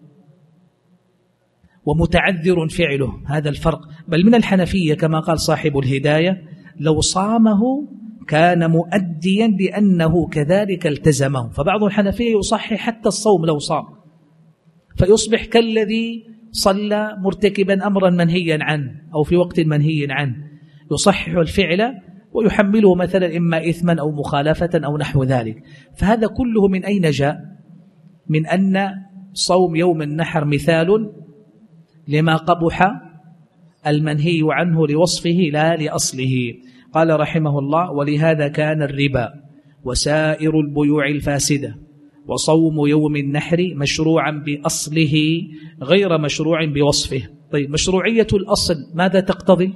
ومتعذر فعله. هذا الفرق. بل من الحنفية كما قال صاحب الهداية لو صامه كان مؤديا لأنه كذلك التزمه. فبعض الحنفية يصحح حتى الصوم لو صام، فيصبح كالذي صلى مرتكبا أمرا منهيا عنه أو في وقت منهي عنه، يصحح الفعل ويحمله مثلا إما إثما أو مخالفة أو نحو ذلك. فهذا كله من أين جاء؟ من أن صوم يوم النحر مثال لما قبح المنهي عنه لوصفه لا لأصله. قال رحمه الله ولهذا كان الربا وسائر البيوع الفاسدة وصوم يوم النحر مشروعا بأصله غير مشروع بوصفه. طيب مشروعية الأصل ماذا تقتضي؟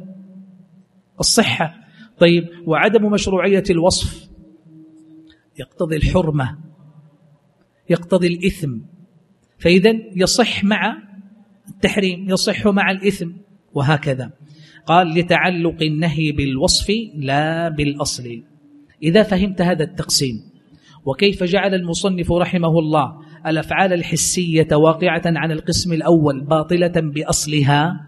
الصحة. طيب وعدم مشروعية الوصف يقتضي الحرمة، يقتضي الإثم. فإذا يصح مع التحريم، يصح مع الإثم، وهكذا. قال لتعلق النهي بالوصف لا بالأصل. إذا فهمت هذا التقسيم وكيف جعل المصنف رحمه الله الأفعال الحسية واقعة عن القسم الأول باطلة بأصلها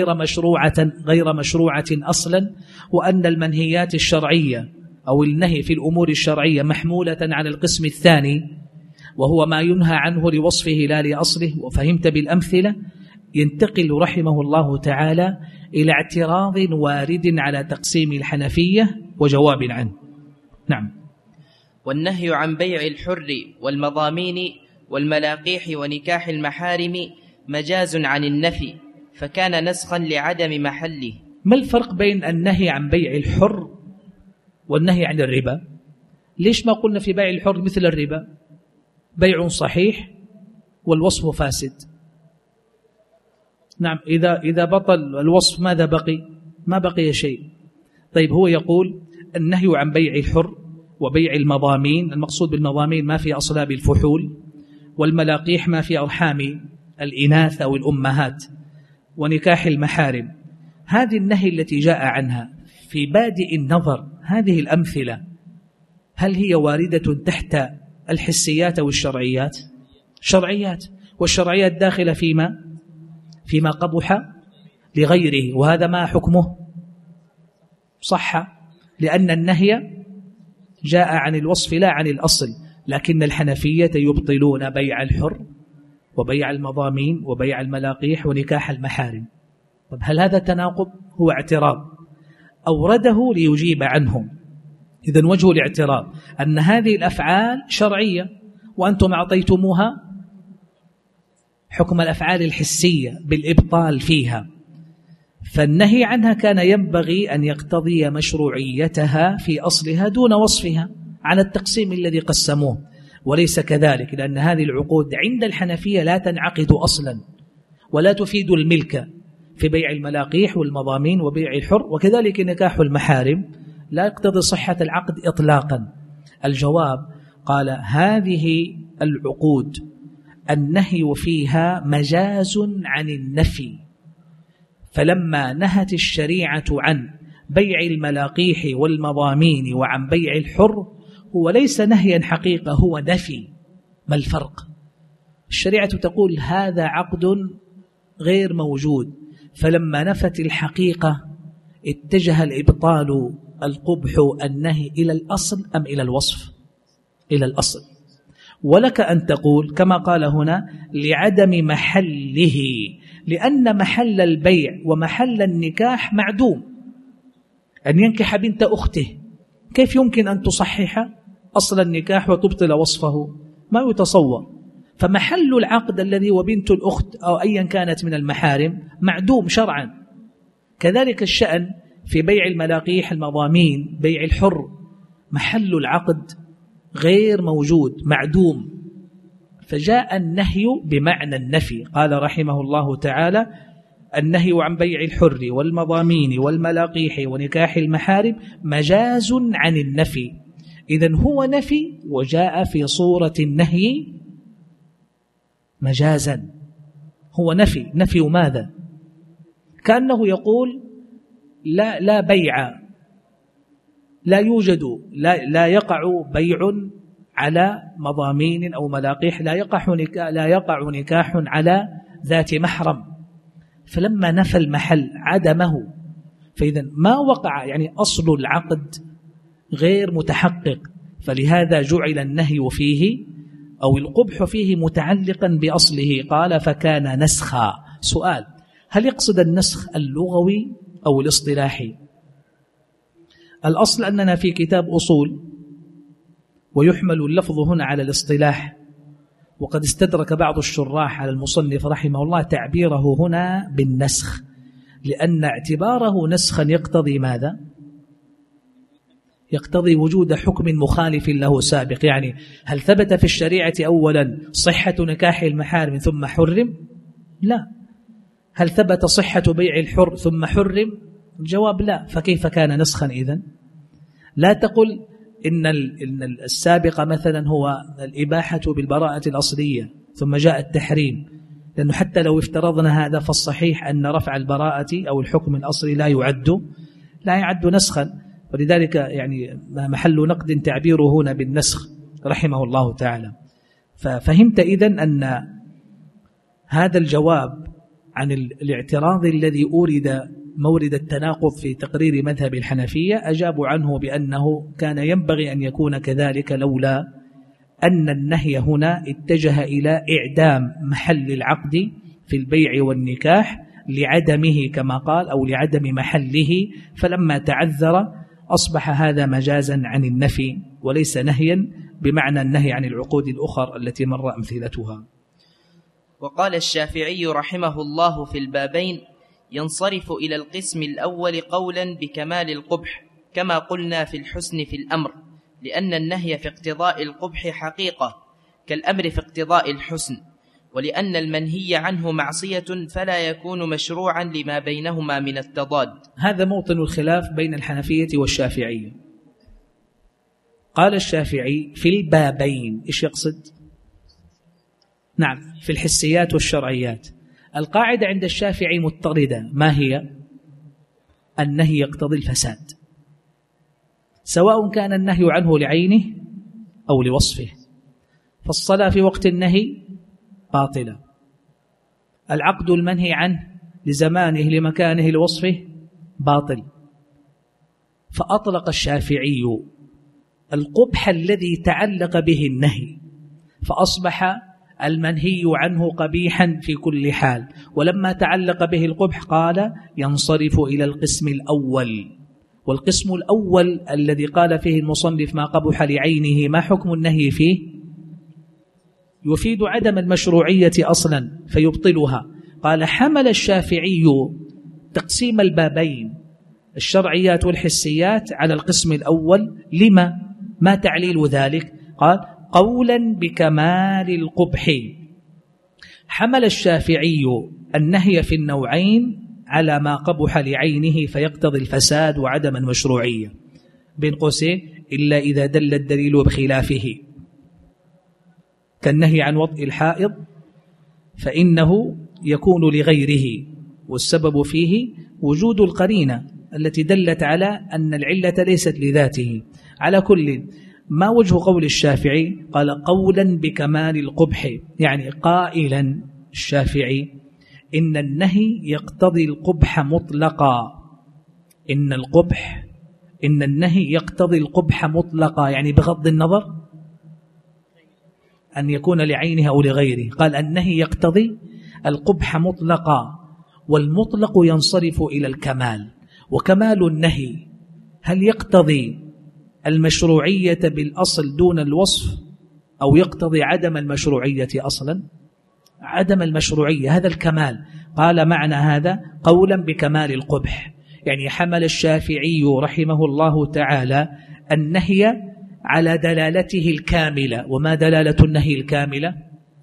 غير مشروعة أصلا، وأن المنهيات الشرعية أو النهي في الأمور الشرعية محمولة على القسم الثاني وهو ما ينهى عنه لوصفه لا لأصله، وفهمت بالأمثلة، ينتقل رحمه الله تعالى إلى اعتراض وارد على تقسيم الحنفية وجواب عنه. نعم. والنهي عن بيع الحر والمضامين والملاقيح ونكاح المحارم مجاز عن النفي، فكان نسخا لعدم محله. ما الفرق بين النهي عن بيع الحر والنهي عن الربا؟ ليش ما قلنا في بيع الحر مثل الربا بيع صحيح والوصف فاسد؟ نعم، إذا بطل الوصف ماذا بقي؟ ما بقي شيء. طيب هو يقول النهي عن بيع الحر وبيع المضامين، المقصود بالمضامين ما في أصلاب الفحول، والملاقيح ما في أرحام الإناث أو الأمهات، ونكاح المحارم. هذه النهي التي جاء عنها في بادئ النظر، هذه الأمثلة هل هي واردة تحت الحسيات أو الشرعيات؟ شرعيات، والشرعيات داخلة فيما قبح لغيره، وهذا ما حكمه صح، لأن النهي جاء عن الوصف لا عن الأصل. لكن الحنفية يبطلون بيع الحر وبيع المضامين وبيع الملاقيح ونكاح المحارم. طب هل هذا تناقض؟ هو اعتراض أورده ليجيب عنهم. إذن وجه الاعتراض أن هذه الأفعال شرعية وأنتم أعطيتموها حكم الأفعال الحسية بالإبطال فيها، فالنهي عنها كان ينبغي أن يقتضي مشروعيتها في أصلها دون وصفها على التقسيم الذي قسموه. وليس كذلك، لأن هذه العقود عند الحنفية لا تنعقد أصلا، ولا تفيد الملك في بيع الملاقيح والمضامين وبيع الحر، وكذلك نكاح المحارم لا يقتضي صحة العقد إطلاقا. الجواب قال هذه العقود النهي فيها مجاز عن النفي، فلما نهت الشريعة عن بيع الملاقيح والمضامين وعن بيع الحر هو ليس نهيا حقيقة، هو نفي. ما الفرق؟ الشريعة تقول هذا عقد غير موجود، فلما نفت الحقيقة اتجه الإبطال القبح النهي إلى الأصل أم إلى الوصف؟ إلى الأصل. ولك أن تقول كما قال هنا لعدم محله، لأن محل البيع ومحل النكاح معدوم. أن ينكح بنت أخته كيف يمكن أن تصحح أصل النكاح وتبطل وصفه؟ ما يتصور. فمحل العقد الذي هو بنت الأخت أو أيا كانت من المحارم معدوم شرعا. كذلك الشأن في بيع الملاقيح المضامين، بيع الحر محل العقد غير موجود معدوم، فجاء النهي بمعنى النفي. قال رحمه الله تعالى النهي عن بيع الحر والمضامين والملاقيح ونكاح المحارم مجاز عن النفي. إذن هو نفي وجاء في صورة النهي مجازا. هو نفي ماذا؟ كأنه يقول لا بيع، لا يوجد، لا يقع بيع على مضامين أو ملاقيح، لا يقع نكاح على ذات محرم. فلما نفى المحل عدمه، فإذا ما وقع يعني أصل العقد غير متحقق، فلهذا جعل النهي فيه أو القبح فيه متعلقا بأصله. قال فكان نسخا. سؤال: هل يقصد النسخ اللغوي أو الاصطلاحي؟ الأصل أننا في كتاب أصول ويحمل اللفظ هنا على الاصطلاح، وقد استدرك بعض الشراح على المصنف رحمه الله تعبيره هنا بالنسخ، لأن اعتباره نسخا يقتضي ماذا؟ يقتضي وجود حكم مخالف له سابق. يعني هل ثبت في الشريعة أولا صحة نكاح المحارم ثم حرم؟ لا. هل ثبت صحة بيع الحر ثم حرم؟ الجواب لا. فكيف كان نسخا إذن؟ لا تقل إن السابق مثلا هو الإباحة بالبراءة الأصلية ثم جاء التحريم، لأنه حتى لو افترضنا هذا فالصحيح أن رفع البراءة أو الحكم الأصلي لا يعد نسخا، ولذلك يعني محل نقد تعبيره هنا بالنسخ رحمه الله تعالى. ففهمت إذن أن هذا الجواب عن الاعتراض الذي أورد مورد التناقض في تقرير مذهب الحنفية أجابوا عنه بأنه كان ينبغي أن يكون كذلك، لولا أن النهي هنا اتجه إلى إعدام محل العقد في البيع والنكاح لعدمه كما قال أو لعدم محله، فلما تعذر أصبح هذا مجازا عن النفي وليس نهيا بمعنى النهي عن العقود الأخرى التي مر أمثلتها. وقال الشافعي رحمه الله في البابين: ينصرف إلى القسم الأول قولا بكمال القبح كما قلنا في الحسن في الأمر، لأن النهي في اقتضاء القبح حقيقة كالأمر في اقتضاء الحسن، ولأن المنهي عنه معصية فلا يكون مشروعا لما بينهما من التضاد. هذا موطن الخلاف بين الحنفية والشافعية. قال الشافعي في البابين، إيش يقصد؟ نعم، في الحسيات والشرعيات. القاعدة عند الشافعي مضطردة، ما هي؟ النهي يقتضي الفساد، سواء كان النهي عنه لعينه أو لوصفه. فالصلاة في وقت النهي باطلة، العقد المنهي عنه لزمانه لمكانه لوصفه باطل. فأطلق الشافعي القبح الذي تعلق به النهي، فأصبح المنهي عنه قبيحا في كل حال، ولما تعلق به القبح قال ينصرف إلى القسم الأول. والقسم الأول الذي قال فيه المصنف ما قبح لعينه، ما حكم النهي فيه؟ يفيد عدم المشروعية أصلا فيبطلها. قال حمل الشافعي تقسيم البابين الشرعيات والحسيات على القسم الأول. لما؟ ما تعليل ذلك؟ قال قولا بكمال القبح، حمل الشافعي النهي في النوعين على ما قبح لعينه فيقتضي الفساد وعدم المشروعية، بين قوسين إلا إذا دل الدليل بخلافه، كالنهي عن وطئ الحائض فإنه يكون لغيره، والسبب فيه وجود القرينة التي دلت على أن العلة ليست لذاته. على كل ما وجه قول الشافعي؟ قال قولا بكمال القبح، يعني قائلا الشافعي إن النهي يقتضي القبح مطلقا، إن النهي يقتضي القبح مطلقا، يعني بغض النظر أن يكون لعينه أو لغيره. قال النهي يقتضي القبح مطلقا، والمطلق ينصرف إلى الكمال. وكمال النهي هل يقتضي المشروعية بالأصل دون الوصف، أو يقتضي عدم المشروعية أصلا؟ عدم المشروعية، هذا الكمال. قال معنى هذا قولا بكمال القبح، يعني حمل الشافعي رحمه الله تعالى النهي على دلالته الكاملة. وما دلالة النهي الكاملة؟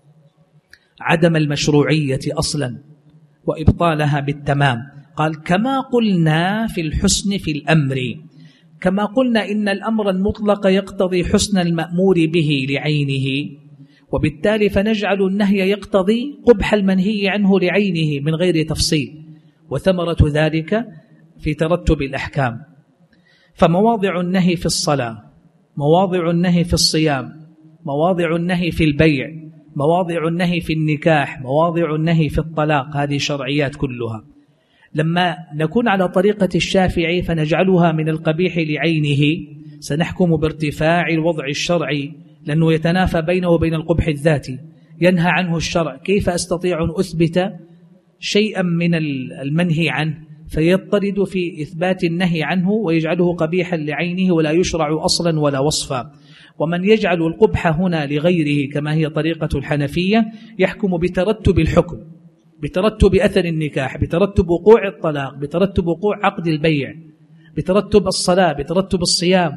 عدم المشروعية أصلا وإبطالها بالتمام. قال كما قلنا في الحسن في الأمر، كما قلنا إن الأمر المطلق يقتضي حسن المأمور به لعينه، وبالتالي فنجعل النهي يقتضي قبح المنهي عنه لعينه من غير تفصيل، وثمرة ذلك في ترتب الأحكام. فمواضع النهي في الصلاة، مواضع النهي في الصيام، مواضع النهي في البيع، مواضع النهي في النكاح، مواضع النهي في الطلاق، هذه شرعيات كلها. لما نكون على طريقة الشافعي فنجعلها من القبيح لعينه سنحكم بارتفاع الوضع الشرعي، لأنه يتنافى بينه وبين القبح الذاتي، ينهى عنه الشرع. كيف أستطيع أن أثبت شيئا من المنهي عنه فيضطرد في إثبات النهي عنه ويجعله قبيحا لعينه ولا يشرع أصلا ولا وصفا؟ ومن يجعل القبح هنا لغيره كما هي طريقة الحنفية يحكم بترتب الحكم، بترتب أثر النكاح، بترتب وقوع الطلاق، بترتب وقوع عقد البيع، بترتب الصلاة، بترتب الصيام،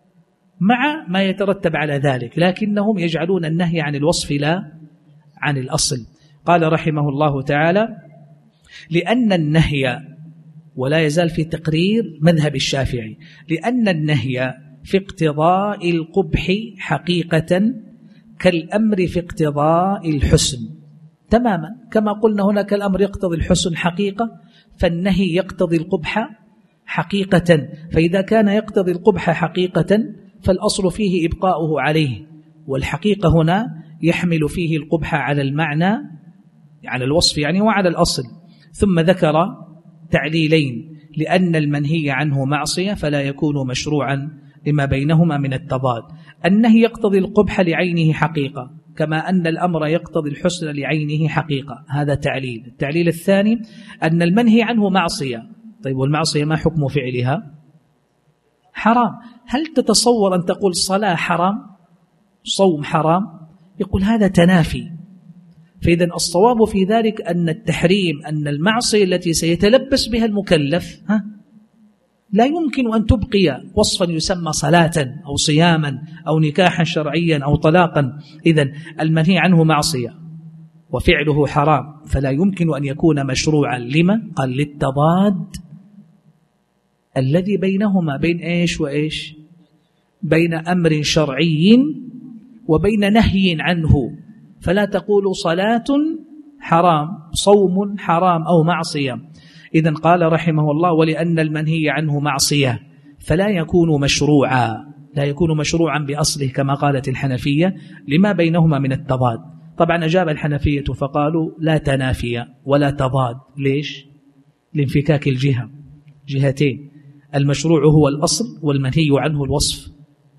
مع ما يترتب على ذلك، لكنهم يجعلون النهي عن الوصف لا عن الأصل. قال رحمه الله تعالى لأن النهي، ولا يزال في تقرير مذهب الشافعي، لأن النهي في اقتضاء القبح حقيقة كالأمر في اقتضاء الحسن تماما. كما قلنا هناك الأمر يقتضي الحسن حقيقة، فالنهي يقتضي القبح حقيقة. فإذا كان يقتضي القبح حقيقة فالأصل فيه إبقاؤه عليه، والحقيقة هنا يحمل فيه القبح على المعنى، على الوصف يعني، وعلى الأصل. ثم ذكر تعليلين: لأن المنهي عنه معصية فلا يكون مشروعا لما بينهما من التضاد. النهي يقتضي القبح لعينه حقيقة، كما أن الأمر يقتضي الحسن لعينه حقيقة. هذا تعليل. التعليل الثاني أن المنهي عنه معصية. طيب والمعصية ما حكم فعلها؟ حرام. هل تتصور أن تقول صلاة حرام، صوم حرام؟ يقول هذا تنافي. فإذا الصواب في ذلك أن التحريم، أن المعصية التي سيتلبس بها المكلف لا يمكن أن تبقي وصفا يسمى صلاة أو صياما أو نكاحا شرعيا أو طلاقا. إذن المنهي عنه معصية وفعله حرام، فلا يمكن أن يكون مشروعا. لما؟ قال للتضاد الذي بينهما، بين إيش وإيش؟ بين أمر شرعي وبين نهي عنه. فلا تقول صلاة حرام، صوم حرام أو معصية. إذن قال رحمه الله ولأن المنهي عنه معصية فلا يكون مشروعا، لا يكون مشروعا بأصله كما قالت الحنفية لما بينهما من التضاد. طبعا أجاب الحنفية فقالوا لا تنافي ولا تضاد. ليش؟ لانفكاك الجهة، جهتين، المشروع هو الأصل والمنهي عنه الوصف.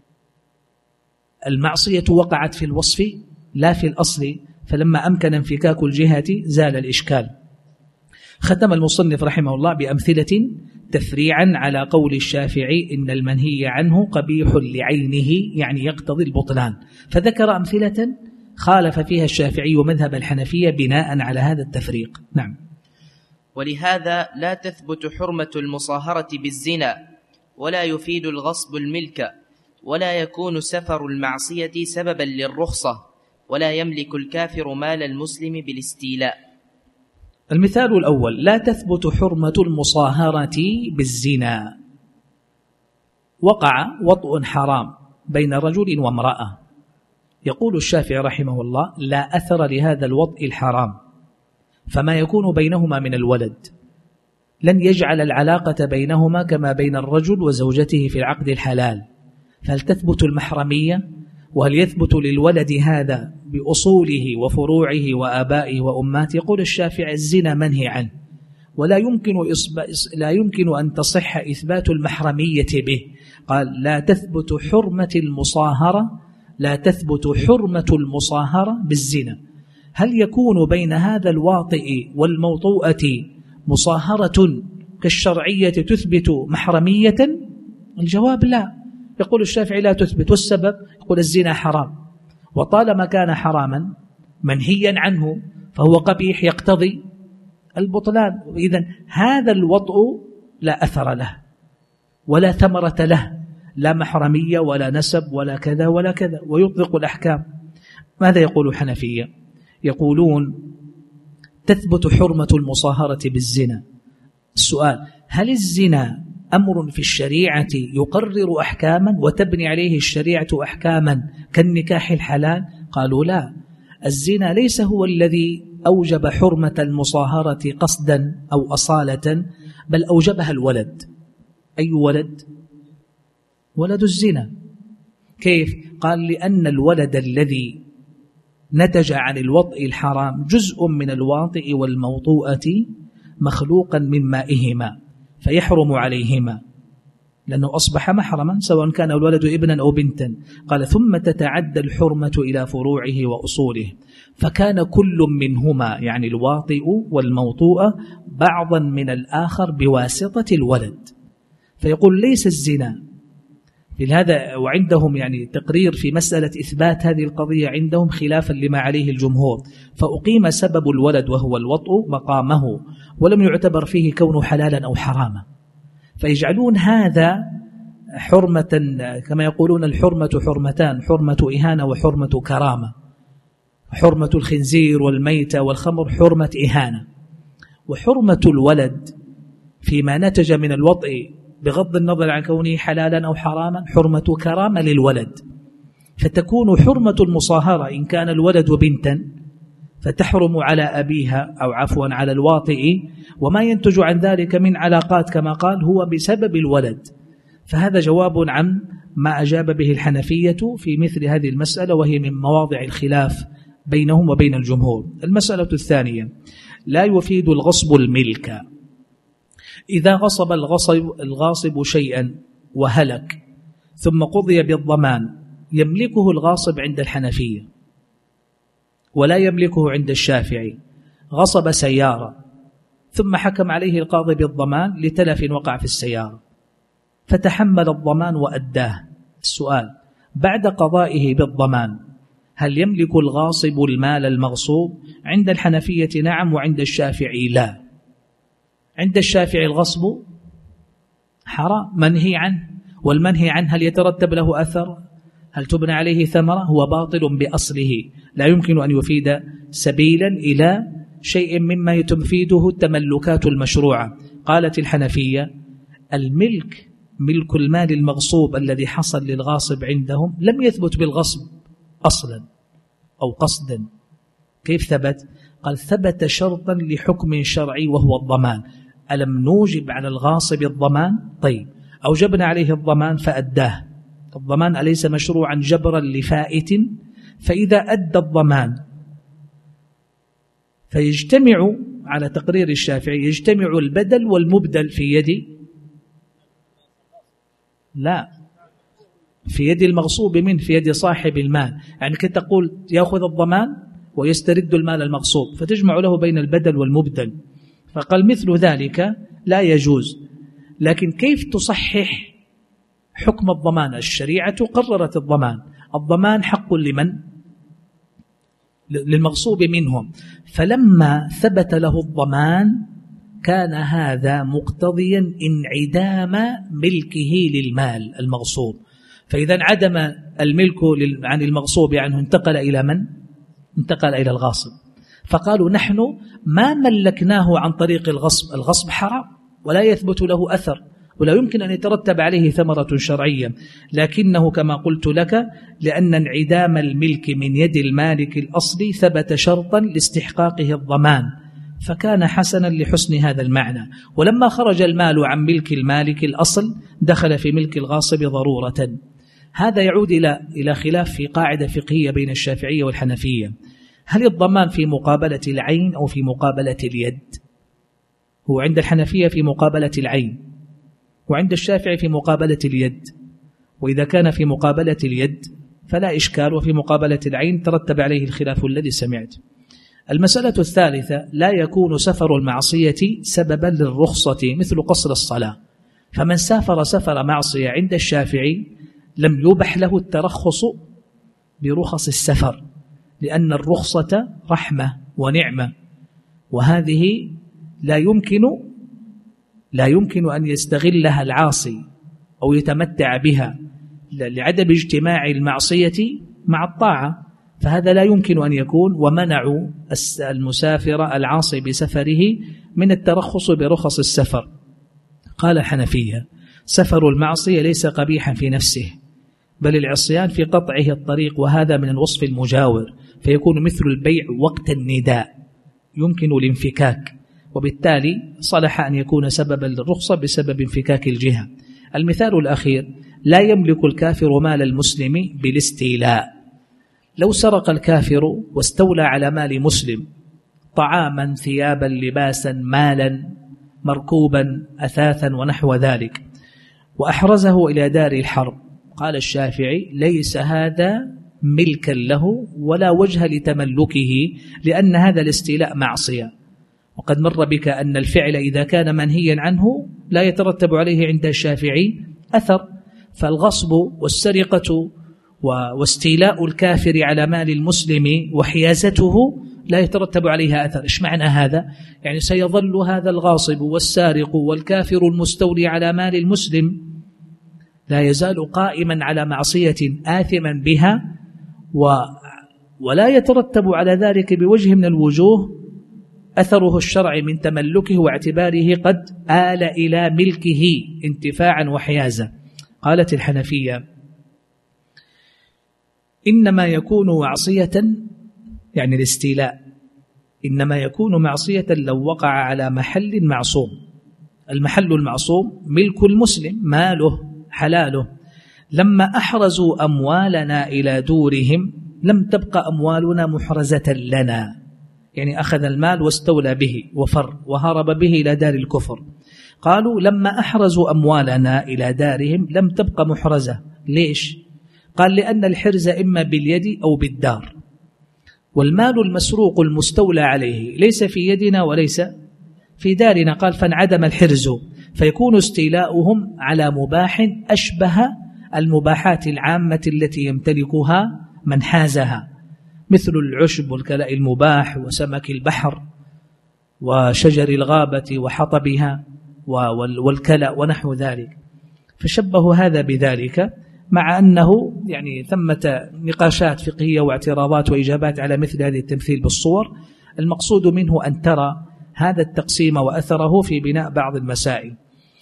المعصية وقعت في الوصف لا في الأصل، فلما أمكن انفكاك الجهة زال الإشكال. ختم المصنف رحمه الله بأمثلة تفريعا على قول الشافعي إن المنهي عنه قبيح لعينه، يعني يقتضي البطلان، فذكر أمثلة خالف فيها الشافعي ومذهب الحنفية بناء على هذا التفريق. نعم. ولهذا لا تثبت حرمة المصاهرة بالزنا، ولا يفيد الغصب الملك، ولا يكون سفر المعصية سببا للرخصة، ولا يملك الكافر مال المسلم بالاستيلاء. المثال الأول: لا تثبت حرمة المصاهرة بالزنا. وقع وطء حرام بين رجل وامرأة، يقول الشافعي رحمه الله: لا أثر لهذا الوطء الحرام، فما يكون بينهما من الولد لن يجعل العلاقة بينهما كما بين الرجل وزوجته في العقد الحلال، فهل تثبت المحرمية؟ وهل يثبت للولد هذا بأصوله وفروعه وآبائه وأماته؟ يقول الشافعي: الزنا منهي عنه، ولا يمكن أن تصح إثبات المحرمية به. قال: لا تثبت حرمة المصاهرة بالزنا. هل يكون بين هذا الواطئ والموطوءة مصاهرة كالشرعية تثبت محرمية؟ الجواب لا. يقول الشافعي: لا تثبت. والسبب؟ يقول: الزنا حرام، وطالما كان حراما منهيا عنه فهو قبيح يقتضي البطلان. إذن هذا الوطء لا أثر له ولا ثمرة له، لا محرمية ولا نسب ولا كذا ولا كذا، ويطلق الأحكام. ماذا يقول الحنفية؟ يقولون: تثبت حرمة المصاهرة بالزنا. السؤال: هل الزنا أمر في الشريعة يقرر أحكاما وتبني عليه الشريعة أحكاما كالنكاح الحلال؟ قالوا: لا، الزنا ليس هو الذي أوجب حرمة المصاهرة قصدا أو أصالة، بل أوجبها الولد. أي ولد؟ ولد الزنا. كيف؟ قال: لأن الولد الذي نتج عن الوطء الحرام جزء من الواطئ والموطوءة مخلوقا من مائهما، فيحرم عليهما لأنه أصبح محرما سواء كان الولد ابنا أو بنتا. قال: ثم تتعدى الحرمة إلى فروعه وأصوله، فكان كل منهما يعني الواطئ والموطوء بعضا من الآخر بواسطة الولد. فيقول: ليس الزنا في هذا. وعندهم يعني تقرير في مسألة إثبات هذه القضية عندهم خلافا لما عليه الجمهور، فأقيم سبب الولد وهو الوطء مقامه، ولم يعتبر فيه كونه حلالا أو حراما، فيجعلون هذا حرمة، كما يقولون: الحرمة حرمتان، حرمة إهانة وحرمة كرامة. حرمة الخنزير والميتة والخمر حرمة إهانة، وحرمة الولد فيما نتج من الوطء بغض النظر عن كونه حلالا أو حراما حرمة كرامة للولد. فتكون حرمة المصاهرة إن كان الولد بنتا فتحرم على أبيها أو عفوا على الواطئ، وما ينتج عن ذلك من علاقات كما قال هو بسبب الولد. فهذا جواب عن ما أجاب به الحنفية في مثل هذه المسألة، وهي من مواضع الخلاف بينهم وبين الجمهور. المسألة الثانية: لا يفيد الغصب الملك. إذا غصب الغاصب شيئا وهلك ثم قضي بالضمان، يملكه الغاصب عند الحنفية ولا يملكه عند الشافعي. غصب سيارة ثم حكم عليه القاضي بالضمان لتلف وقع في السيارة، فتحمل الضمان وأداه. السؤال: بعد قضائه بالضمان هل يملك الغاصب المال المغصوب؟ عند الحنفية نعم، وعند الشافعي لا. عند الشافعي الغصب حرام منهي عنه، والمنهي عنه هل يترتب له أثر؟ هل تبنى عليه ثمرة؟ هو باطل بأصله، لا يمكن أن يفيد سبيلا إلى شيء مما تفيده التملكات المشروعة. قالت الحنفية: الملك ملك المال المغصوب الذي حصل للغاصب عندهم لم يثبت بالغصب أصلا أو قصدا. كيف ثبت؟ قال: ثبت شرطا لحكم شرعي وهو الضمان. ألم نوجب على الغاصب الضمان؟ طيب، أوجبنا عليه الضمان فأداه. الضمان أليس مشروعا جبرا لفائت؟ فإذا أدى الضمان فيجتمع على تقرير الشافعي يجتمع البدل والمبدل في يد لا في يد المغصوب منه، في يد صاحب المال. يعني كنت تقول يأخذ الضمان ويسترد المال المغصوب، فتجمع له بين البدل والمبدل. فقال: مثل ذلك لا يجوز. لكن كيف تصحح حكم الضمان؟ الشريعة قررت الضمان حق لمن؟ للمغصوب منهم. فلما ثبت له الضمان كان هذا مقتضيا انعدام ملكه للمال المغصوب. فإذا انعدم الملك عن المغصوب عنه انتقل إلى من؟ انتقل إلى الغاصب، فقالوا نحن ما ملكناه عن طريق الغصب، الغصب حرام ولا يثبت له أثر ولا يمكن أن يترتب عليه ثمرة شرعية، لكنه كما قلت لك لأن انعدام الملك من يد المالك الأصلي ثبت شرطا لاستحقاقه الضمان، فكان حسنا لحسن هذا المعنى. ولما خرج المال عن ملك المالك الأصل دخل في ملك الغاصب ضرورة. هذا يعود إلى خلاف في قاعدة فقهية بين الشافعية والحنفية: هل الضمان في مقابلة العين أو في مقابلة اليد؟ هو عند الحنفية في مقابلة العين، وعند الشافعي في مقابلة اليد. وإذا كان في مقابلة اليد فلا إشكال، وفي مقابلة العين ترتب عليه الخلاف الذي سمعت. المسألة الثالثة: لا يكون سفر المعصية سببا للرخصة مثل قصر الصلاة، فمن سافر سفر معصية عند الشافعي لم يبح له الترخص برخص السفر، لأن الرخصة رحمة ونعمة، وهذه لا يمكن أن يستغلها العاصي أو يتمتع بها لعدم اجتماع المعصية مع الطاعة، فهذا لا يمكن أن يكون. ومنعوا المسافر العاصي بسفره من الترخص برخص السفر. قال الحنفية: سفر المعصية ليس قبيحا في نفسه، بل العصيان في قطعه الطريق، وهذا من الوصف المجاور، فيكون مثل البيع وقت النداء يمكن الانفكاك، وبالتالي صلح أن يكون سببا للرخصة بسبب انفكاك الجهة. المثال الأخير: لا يملك الكافر مال المسلم بالاستيلاء. لو سرق الكافر واستولى على مال مسلم، طعاما، ثيابا، لباسا، مالا، مركوبا، أثاثا ونحو ذلك، وأحرزه إلى دار الحرب، قال الشافعي: ليس هذا ملكا له ولا وجه لتملكه، لأن هذا الاستيلاء معصية. وقد مر بك أن الفعل إذا كان منهيا عنه لا يترتب عليه عند الشافعي أثر، فالغصب والسرقة واستيلاء الكافر على مال المسلم وحيازته لا يترتب عليها أثر. إيش معنى هذا؟ يعني سيظل هذا الغاصب والسارق والكافر المستولي على مال المسلم لا يزال قائما على معصية آثما بها، ولا يترتب على ذلك بوجه من الوجوه أثره الشرعي من تملكه واعتباره قد آل إلى ملكه انتفاعا وحيازا. قالت الحنفية: إنما يكون معصية، يعني الاستيلاء إنما يكون معصية لو وقع على محل معصوم. المحل المعصوم ملك المسلم، ماله حلاله. لما أحرزوا أموالنا إلى دورهم لم تبقى أموالنا محرزة لنا، يعني أخذ المال واستولى به وفر وهرب به إلى دار الكفر. قالوا: لما أحرزوا أموالنا إلى دارهم لم تبقى محرزة. ليش؟ قال: لأن الحرز إما باليد أو بالدار، والمال المسروق المستولى عليه ليس في يدنا وليس في دارنا. قال: فانعدم الحرز، فيكون استيلاؤهم على مباح أشبه المباحات العامة التي يمتلكها من حازها، مثل العشب والكلاء المباح وسمك البحر وشجر الغابة وحطبها والكلأ ونحو ذلك. فشبهوا هذا بذلك، مع أنه يعني ثمة نقاشات فقهية واعتراضات وإجابات على مثل هذه التمثيل بالصور. المقصود منه أن ترى هذا التقسيم وأثره في بناء بعض المسائل.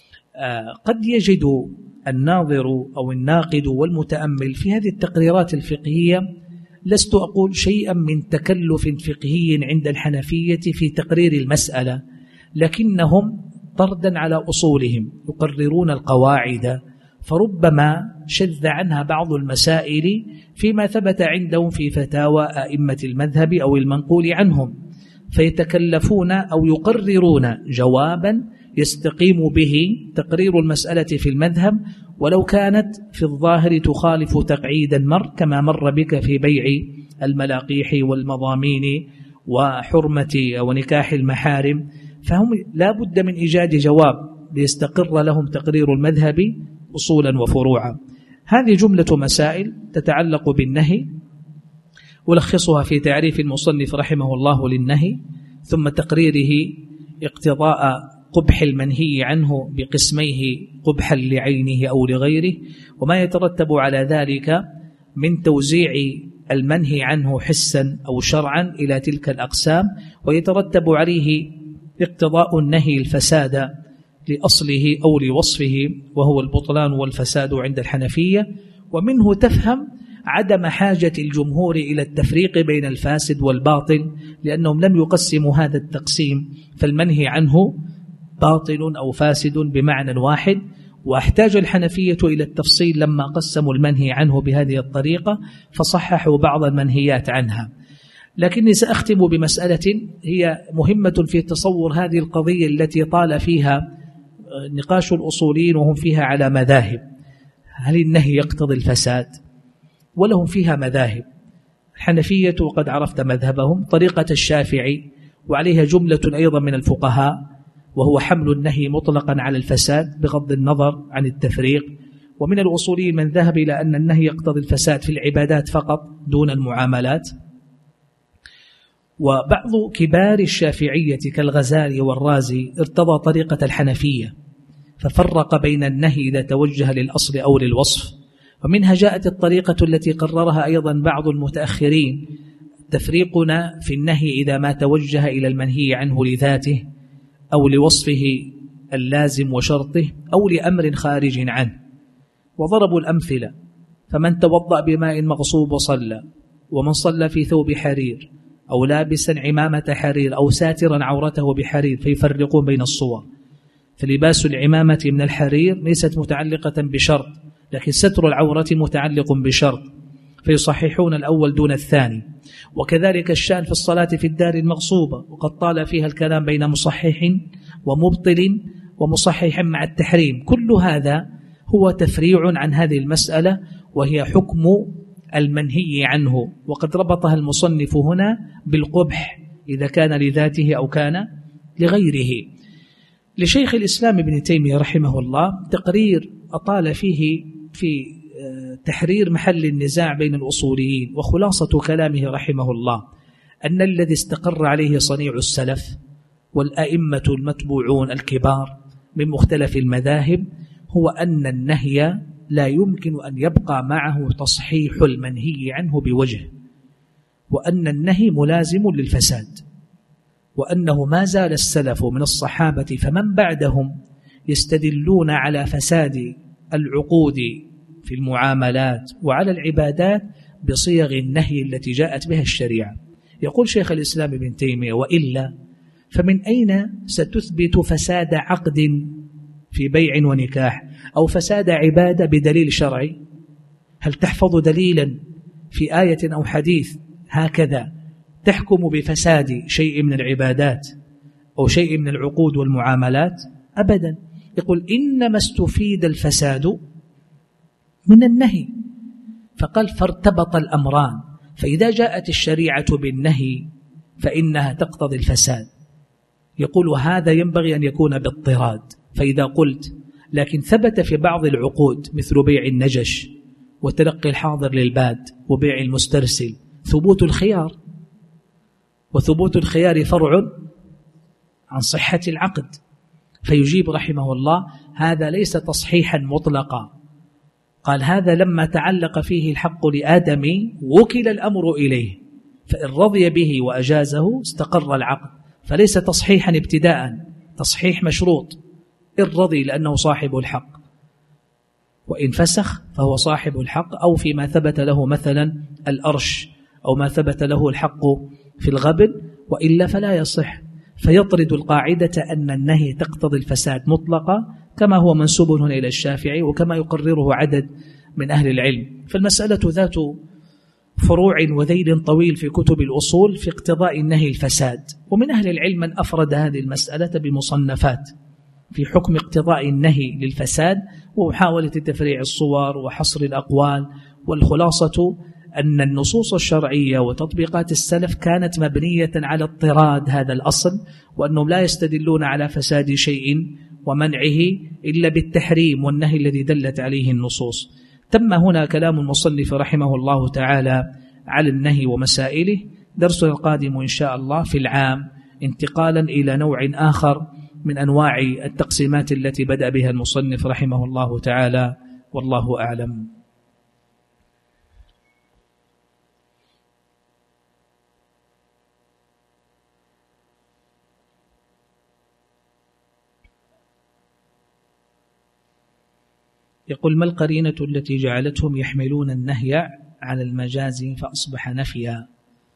قد يجد الناظر أو الناقد والمتأمل في هذه التقريرات الفقهية، لست أقول شيئا من تكلف فقهي عند الحنفية في تقرير المسألة، لكنهم طردا على أصولهم يقررون القواعد، فربما شذ عنها بعض المسائل فيما ثبت عندهم في فتاوى أئمة المذهب أو المنقول عنهم، فيتكلفون أو يقررون جوابا يستقيم به تقرير المسألة في المذهب، ولو كانت في الظاهر تخالف تقعيدا كما مر بك في بيع الملاقيح والمضامين وحرمة ونكاح المحارم. فهم لا بد من إيجاد جواب ليستقر لهم تقرير المذهب أصولا وفروعا. هذه جملة مسائل تتعلق بالنهي، ولخصها في تعريف المصنف رحمه الله للنهي، ثم تقريره اقتضاء قبح المنهي عنه بقسميه: قبحا لعينه أو لغيره، وما يترتب على ذلك من توزيع المنهي عنه حسا أو شرعا إلى تلك الأقسام، ويترتب عليه اقتضاء النهي الفساد لأصله أو لوصفه، وهو البطلان والفساد عند الحنفية. ومنه تفهم عدم حاجة الجمهور إلى التفريق بين الفاسد والباطل، لأنهم لم يقسموا هذا التقسيم، فالمنهي عنه باطل أو فاسد بمعنى واحد. واحتاج الحنفية إلى التفصيل لما قسموا المنهي عنه بهذه الطريقة، فصححوا بعض المنهيات عنها. لكني سأختم بمسألة هي مهمة في تصور هذه القضية التي طال فيها نقاش الأصوليين وهم فيها على مذاهب. هل النهي يقتضي الفساد؟ ولهم فيها مذاهب. الحنفية وقد عرفت مذهبهم، طريقة الشافعي وعليها جملة أيضا من الفقهاء، وهو حمل النهي مطلقا على الفساد بغض النظر عن التفريق. ومن الأصوليين من ذهب إلى أن النهي يقتضي الفساد في العبادات فقط دون المعاملات. وبعض كبار الشافعية كالغزالي والرازي ارتضى طريقة الحنفية، ففرق بين النهي إذا توجه للأصل أو للوصف. ومنها جاءت الطريقة التي قررها أيضا بعض المتأخرين، تفريقنا في النهي إذا ما توجه إلى المنهي عنه لذاته أو لوصفه اللازم وشرطه أو لأمر خارج عنه. وضربوا الأمثلة: فمن توضأ بماء مغصوب وصلى، ومن صلى في ثوب حرير أو لابسا عمامة حرير أو ساترا عورته بحرير، فيفرقون بين الصور. فلباس العمامة من الحرير ليست متعلقة بشرط، لكن ستر العورة متعلق بشرط، فيصححون الأول دون الثاني. وكذلك الشأن في الصلاة في الدار المغصوبة، وقد طال فيها الكلام بين مصحح ومبطل ومصحح مع التحريم. كل هذا هو تفريع عن هذه المسألة، وهي حكم المنهي عنه، وقد ربطها المصنف هنا بالقبح إذا كان لذاته أو كان لغيره. لشيخ الإسلام ابن تيمية رحمه الله تقرير أطال فيه في تحرير محل النزاع بين الأصوليين، وخلاصة كلامه رحمه الله أن الذي استقر عليه صنيع السلف والأئمة المتبوعون الكبار من مختلف المذاهب هو أن النهي لا يمكن أن يبقى معه تصحيح المنهي عنه بوجه، وأن النهي ملازم للفساد، وأنه ما زال السلف من الصحابة فمن بعدهم يستدلون على فساد العقود في المعاملات وعلى العبادات بصيغ النهي التي جاءت بها الشريعة. يقول شيخ الإسلام ابن تيمية: وإلا فمن أين ستثبت فساد عقد في بيع ونكاح أو فساد عبادة بدليل شرعي؟ هل تحفظ دليلا في آية أو حديث هكذا تحكم بفساد شيء من العبادات أو شيء من العقود والمعاملات؟ أبدا. يقول: إنما استفيد الفساد من النهي. فقال: فارتبط الأمران، فإذا جاءت الشريعة بالنهي فإنها تقتضي الفساد. يقول: وهذا ينبغي أن يكون باضطراد. فإذا قلت لكن ثبت في بعض العقود مثل بيع النجش وتلقي الحاضر للباد وبيع المسترسل ثبوت الخيار، وثبوت الخيار فرع عن صحة العقد، فيجيب رحمه الله: هذا ليس تصحيحا مطلقا. قال: هذا لما تعلق فيه الحق لآدم وكل الأمر إليه، فإن رضي به وأجازه استقر العقد، فليس تصحيحا ابتداء، تصحيح مشروط إن رضي لأنه صاحب الحق، وإن فسخ فهو صاحب الحق، أو فيما ثبت له مثلا الأرش أو ما ثبت له الحق في الغبن، وإلا فلا يصح. فيطرد القاعدة أن النهي تقتضي الفساد مطلقا، كما هو منسوب هنا إلى الشافعي وكما يقرره عدد من أهل العلم. فالمسألة ذات فروع وذيل طويل في كتب الأصول في اقتضاء النهي الفساد، ومن أهل العلم من أفرد هذه المسألة بمصنفات في حكم اقتضاء النهي للفساد ومحاولة تفريع الصور وحصر الأقوال. والخلاصة أن النصوص الشرعية وتطبيقات السلف كانت مبنية على اضطراد هذا الأصل، وأنهم لا يستدلون على فساد شيء ومنعه إلا بالتحريم والنهي الذي دلت عليه النصوص. تم هنا كلام المصنف رحمه الله تعالى على النهي ومسائله. درسنا القادم إن شاء الله في العام انتقالا إلى نوع آخر من أنواع التقسيمات التي بدأ بها المصنف رحمه الله تعالى، والله أعلم. يقول: ما القرينة التي جعلتهم يحملون النهي على المجاز فأصبح نفيا؟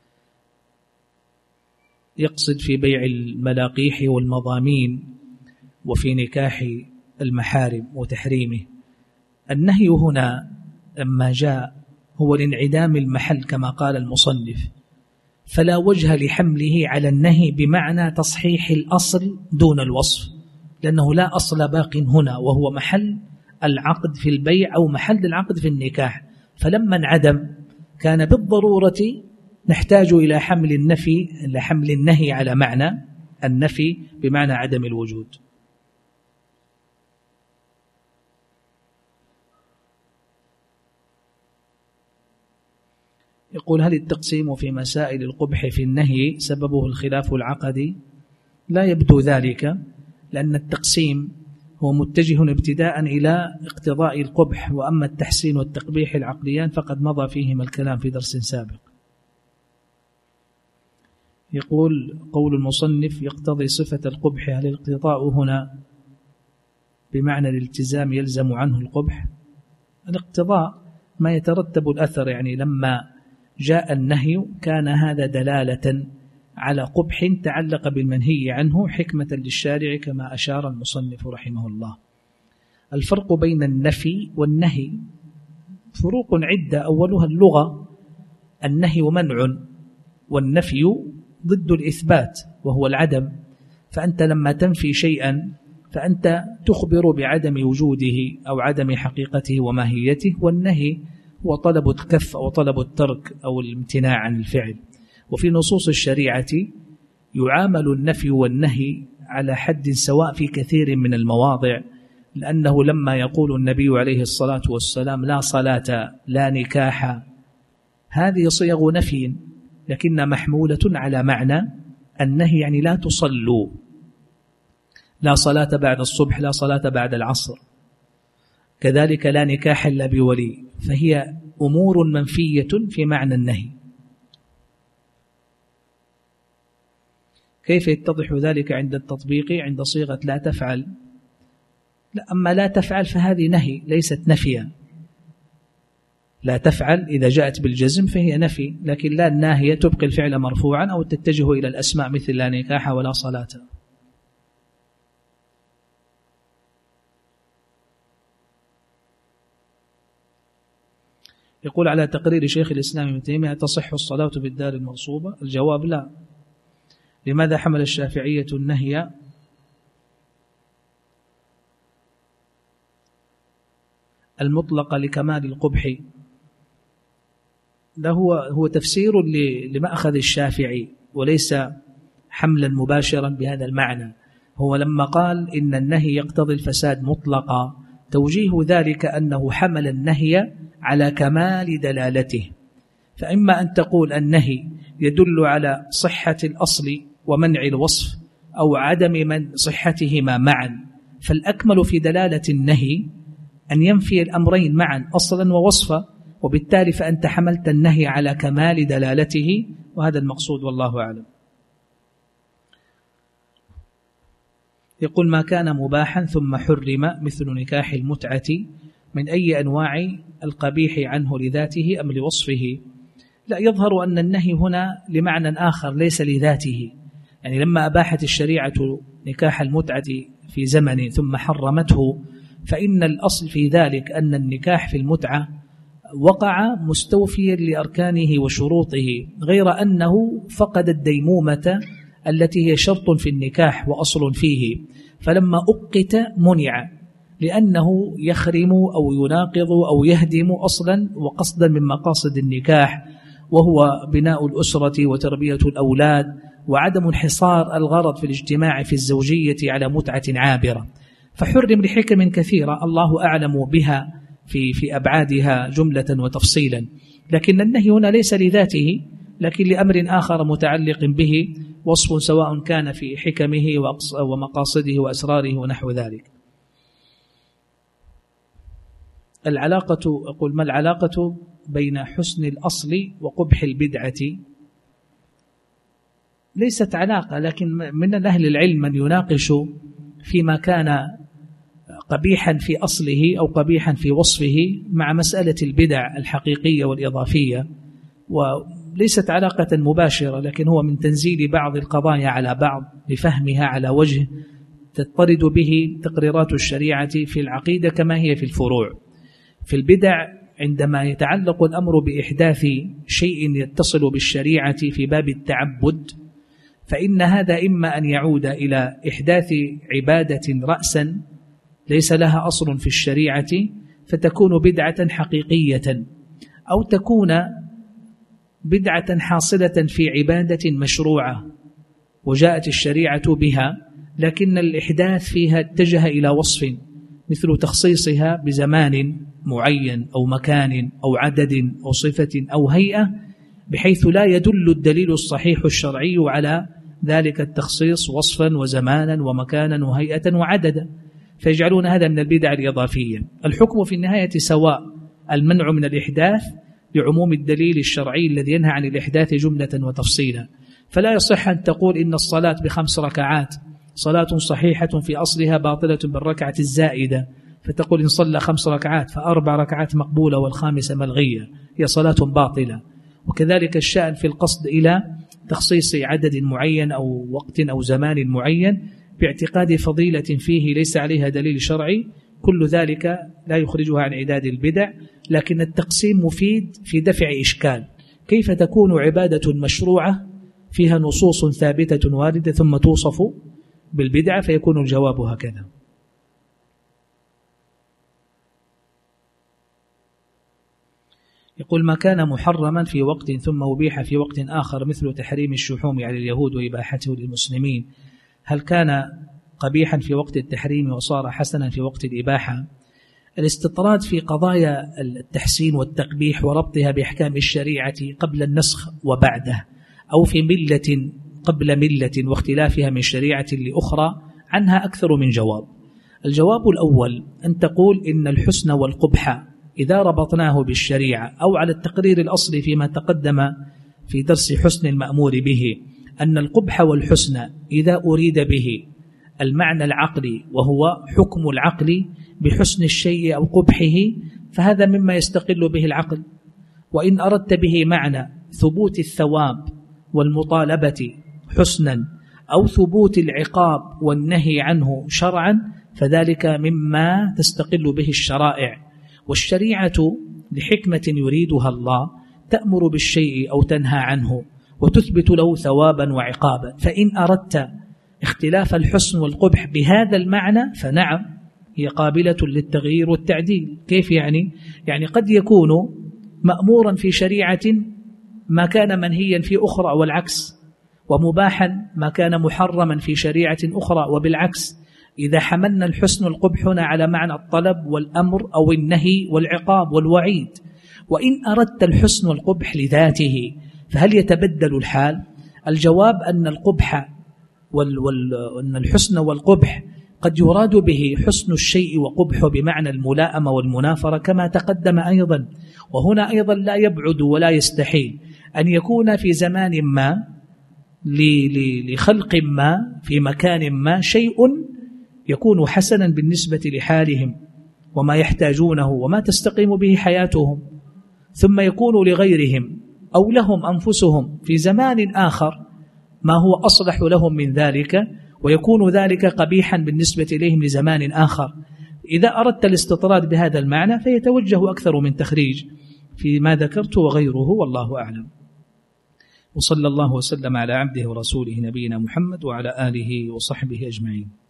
يقصد في بيع الملاقيح والمضامين وفي نكاح المحارم وتحريمه. النهي هنا لما جاء هو لانعدام المحل كما قال المصنف، فلا وجه لحمله على النهي بمعنى تصحيح الأصل دون الوصف، لأنه لا أصل باق هنا وهو محل العقد في البيع أو محل العقد في النكاح، فلما انعدم كان بالضرورة نحتاج إلى حمل النهي على معنى النفي بمعنى عدم الوجود. يقول: هل التقسيم في مسائل القبح في النهي سببه الخلاف العقدي؟ لا يبدو ذلك، لأن التقسيم هو متجه ابتداء إلى اقتضاء القبح، وأما التحسين والتقبيح العقليان فقد مضى فيهما الكلام في درس سابق. يقول: قول المصنف يقتضي صفة القبح، هل الاقتضاء هنا بمعنى الالتزام يلزم عنه القبح؟ الاقتضاء ما يترتب الأثر، يعني لما جاء النهي كان هذا دلالة على قبح تعلق بالمنهي عنه حكمة للشارع كما أشار المصنف رحمه الله. الفرق بين النفي والنهي فروق عدة، أولها اللغة، النهي منع والنفي ضد الإثبات وهو العدم، فأنت لما تنفي شيئا فأنت تخبر بعدم وجوده أو عدم حقيقته وماهيته، والنهي هو طلب الكف أو طلب الترك أو الامتناع عن الفعل. وفي نصوص الشريعة يعامل النفي والنهي على حد سواء في كثير من المواضع، لأنه لما يقول النبي عليه الصلاة والسلام لا صلاة لا نكاح، هذه صيغ نفي لكن محمولة على معنى النهي، يعني لا تصلوا، لا صلاة بعد الصبح، لا صلاة بعد العصر، كذلك لا نكاح إلا بولي، فهي أمور منفية في معنى النهي. كيف يتضح ذلك عند التطبيق عند صيغة لا تفعل؟ لا، أما لا تفعل فهذه نهي ليست نفيا، لا تفعل إذا جاءت بالجزم فهي نفي، لكن لا الناهية تبقي الفعل مرفوعا أو تتجه إلى الأسماء مثل لا نكاح ولا صلاة. يقول: على تقرير شيخ الإسلام ابن تيمية تصح الصلاة في الدار المغصوبة؟ الجواب لا. لماذا حمل الشافعية النهي المطلق لكمال القبح؟ ده هو تفسير لمأخذ الشافعي وليس حملا مباشرا بهذا المعنى. هو لما قال إن النهي يقتضي الفساد مطلقا، توجيه ذلك أنه حمل النهي على كمال دلالته، فإما أن تقول النهي يدل على صحة الأصل ومنع الوصف أو عدم من صحتهما معا، فالأكمل في دلالة النهي أن ينفي الأمرين معا أصلا ووصفا، وبالتالي فأنت حملت النهي على كمال دلالته، وهذا المقصود والله أعلم. يقول: ما كان مباحا ثم حرم مثل نكاح المتعة من أي أنواع القبيح عنه لذاته أم لوصفه؟ لا، يظهر أن النهي هنا لمعنى آخر ليس لذاته، يعني لما أباحت الشريعة نكاح المتعة في زمن ثم حرمته، فإن الأصل في ذلك أن النكاح في المتعة وقع مستوفيا لأركانه وشروطه، غير أنه فقد الديمومة التي هي شرط في النكاح وأصل فيه، فلما أقت منع لأنه يخرم أو يناقض أو يهدم أصلا وقصدا من مقاصد النكاح، وهو بناء الأسرة وتربية الأولاد وعدم انحصار الغرض في الاجتماع في الزوجية على متعة عابرة، فحرم لحكم كثيرة الله أعلم بها في أبعادها جملة وتفصيلا. لكن النهي هنا ليس لذاته، لكن لأمر آخر متعلق به، وصف سواء كان في حكمه ومقاصده وأسراره ونحو ذلك. العلاقة، أقول: ما العلاقة بين حسن الأصل وقبح البدعة؟ ليست علاقة، لكن من أهل العلم من يناقش فيما كان قبيحا في أصله أو قبيحا في وصفه مع مسألة البدع الحقيقية والإضافية، وليست علاقة مباشرة، لكن هو من تنزيل بعض القضايا على بعض لفهمها على وجه تضطرد به تقريرات الشريعة في العقيدة كما هي في الفروع. في البدع عندما يتعلق الأمر بإحداث شيء يتصل بالشريعة في باب التعبد، فإن هذا إما أن يعود إلى إحداث عبادة رأسا ليس لها أصل في الشريعة فتكون بدعة حقيقية، أو تكون بدعة حاصلة في عبادة مشروعة وجاءت الشريعة بها، لكن الإحداث فيها اتجه إلى وصف مثل تخصيصها بزمان معين أو مكان أو عدد أو صفة أو هيئة، بحيث لا يدل الدليل الصحيح الشرعي على ذلك التخصيص وصفا وزمانا ومكانا وهيئة وعددا، فيجعلون هذا من البدع الإضافية. الحكم في النهاية سواء، المنع من الإحداث لعموم الدليل الشرعي الذي ينهى عن الإحداث جملة وتفصيلا. فلا يصح أن تقول إن الصلاة ب5 ركعات صلاة صحيحة في أصلها باطلة بالركعة الزائدة، فتقول إن صلى 5 ركعات ف4 ركعات مقبولة والخامسة ملغية، هي صلاة باطلة. وكذلك الشأن في القصد إلى تخصيص عدد معين أو وقت أو زمان معين باعتقاد فضيلة فيه ليس عليها دليل شرعي، كل ذلك لا يخرجها عن عداد البدع. لكن التقسيم مفيد في دفع إشكال، كيف تكون عبادة مشروعة فيها نصوص ثابتة واردة ثم توصف بالبدعة؟ فيكون الجواب هكذا. يقول: ما كان محرما في وقت ثم أبيح في وقت آخر مثل تحريم الشحوم على اليهود وإباحته للمسلمين، هل كان قبيحا في وقت التحريم وصار حسنا في وقت الإباحة؟ الاستطراد في قضايا التحسين والتقبيح وربطها بأحكام الشريعة قبل النسخ وبعده، أو في ملة قبل ملة واختلافها من شريعة لأخرى، عنها أكثر من جواب. الجواب الأول أن تقول إن الحسن والقبح إذا ربطناه بالشريعة أو على التقرير الأصلي فيما تقدم في درس حسن المأمور به، أن القبح والحسن إذا أريد به المعنى العقلي وهو حكم العقل بحسن الشيء أو قبحه، فهذا مما يستقل به العقل. وإن أردت به معنى ثبوت الثواب والمطالبة حسنا أو ثبوت العقاب والنهي عنه شرعا، فذلك مما تستقل به الشرائع. والشريعة لحكمة يريدها الله تأمر بالشيء أو تنهى عنه وتثبت له ثوابا وعقابا. فإن أردت اختلاف الحسن والقبح بهذا المعنى فنعم، هي قابلة للتغيير والتعديل. كيف يعني؟ يعني قد يكون مأمورا في شريعة ما كان منهيا في أخرى والعكس، ومباحا ما كان محرما في شريعة أخرى وبالعكس. إذا حملنا الحسن والقبح هنا على معنى الطلب والأمر أو النهي والعقاب والوعيد. وإن أردت الحسن والقبح لذاته فهل يتبدل الحال؟ الجواب أن القبح وأن الحسن والقبح قد يراد به حسن الشيء وقبحه بمعنى الملائمة والمنافرة كما تقدم أيضا. وهنا أيضا لا يبعد ولا يستحيل أن يكون في زمان ما لخلق ما في مكان ما شيء يكون حسنا بالنسبة لحالهم وما يحتاجونه وما تستقيم به حياتهم، ثم يكون لغيرهم أو لهم أنفسهم في زمان آخر ما هو أصلح لهم من ذلك، ويكون ذلك قبيحا بالنسبة إليهم لزمان آخر. إذا أردت الاستطراد بهذا المعنى فيتوجه أكثر من تخريج فيما ذكرت وغيره، والله أعلم. وصلى الله وسلم على عبده ورسوله نبينا محمد وعلى آله وصحبه أجمعين.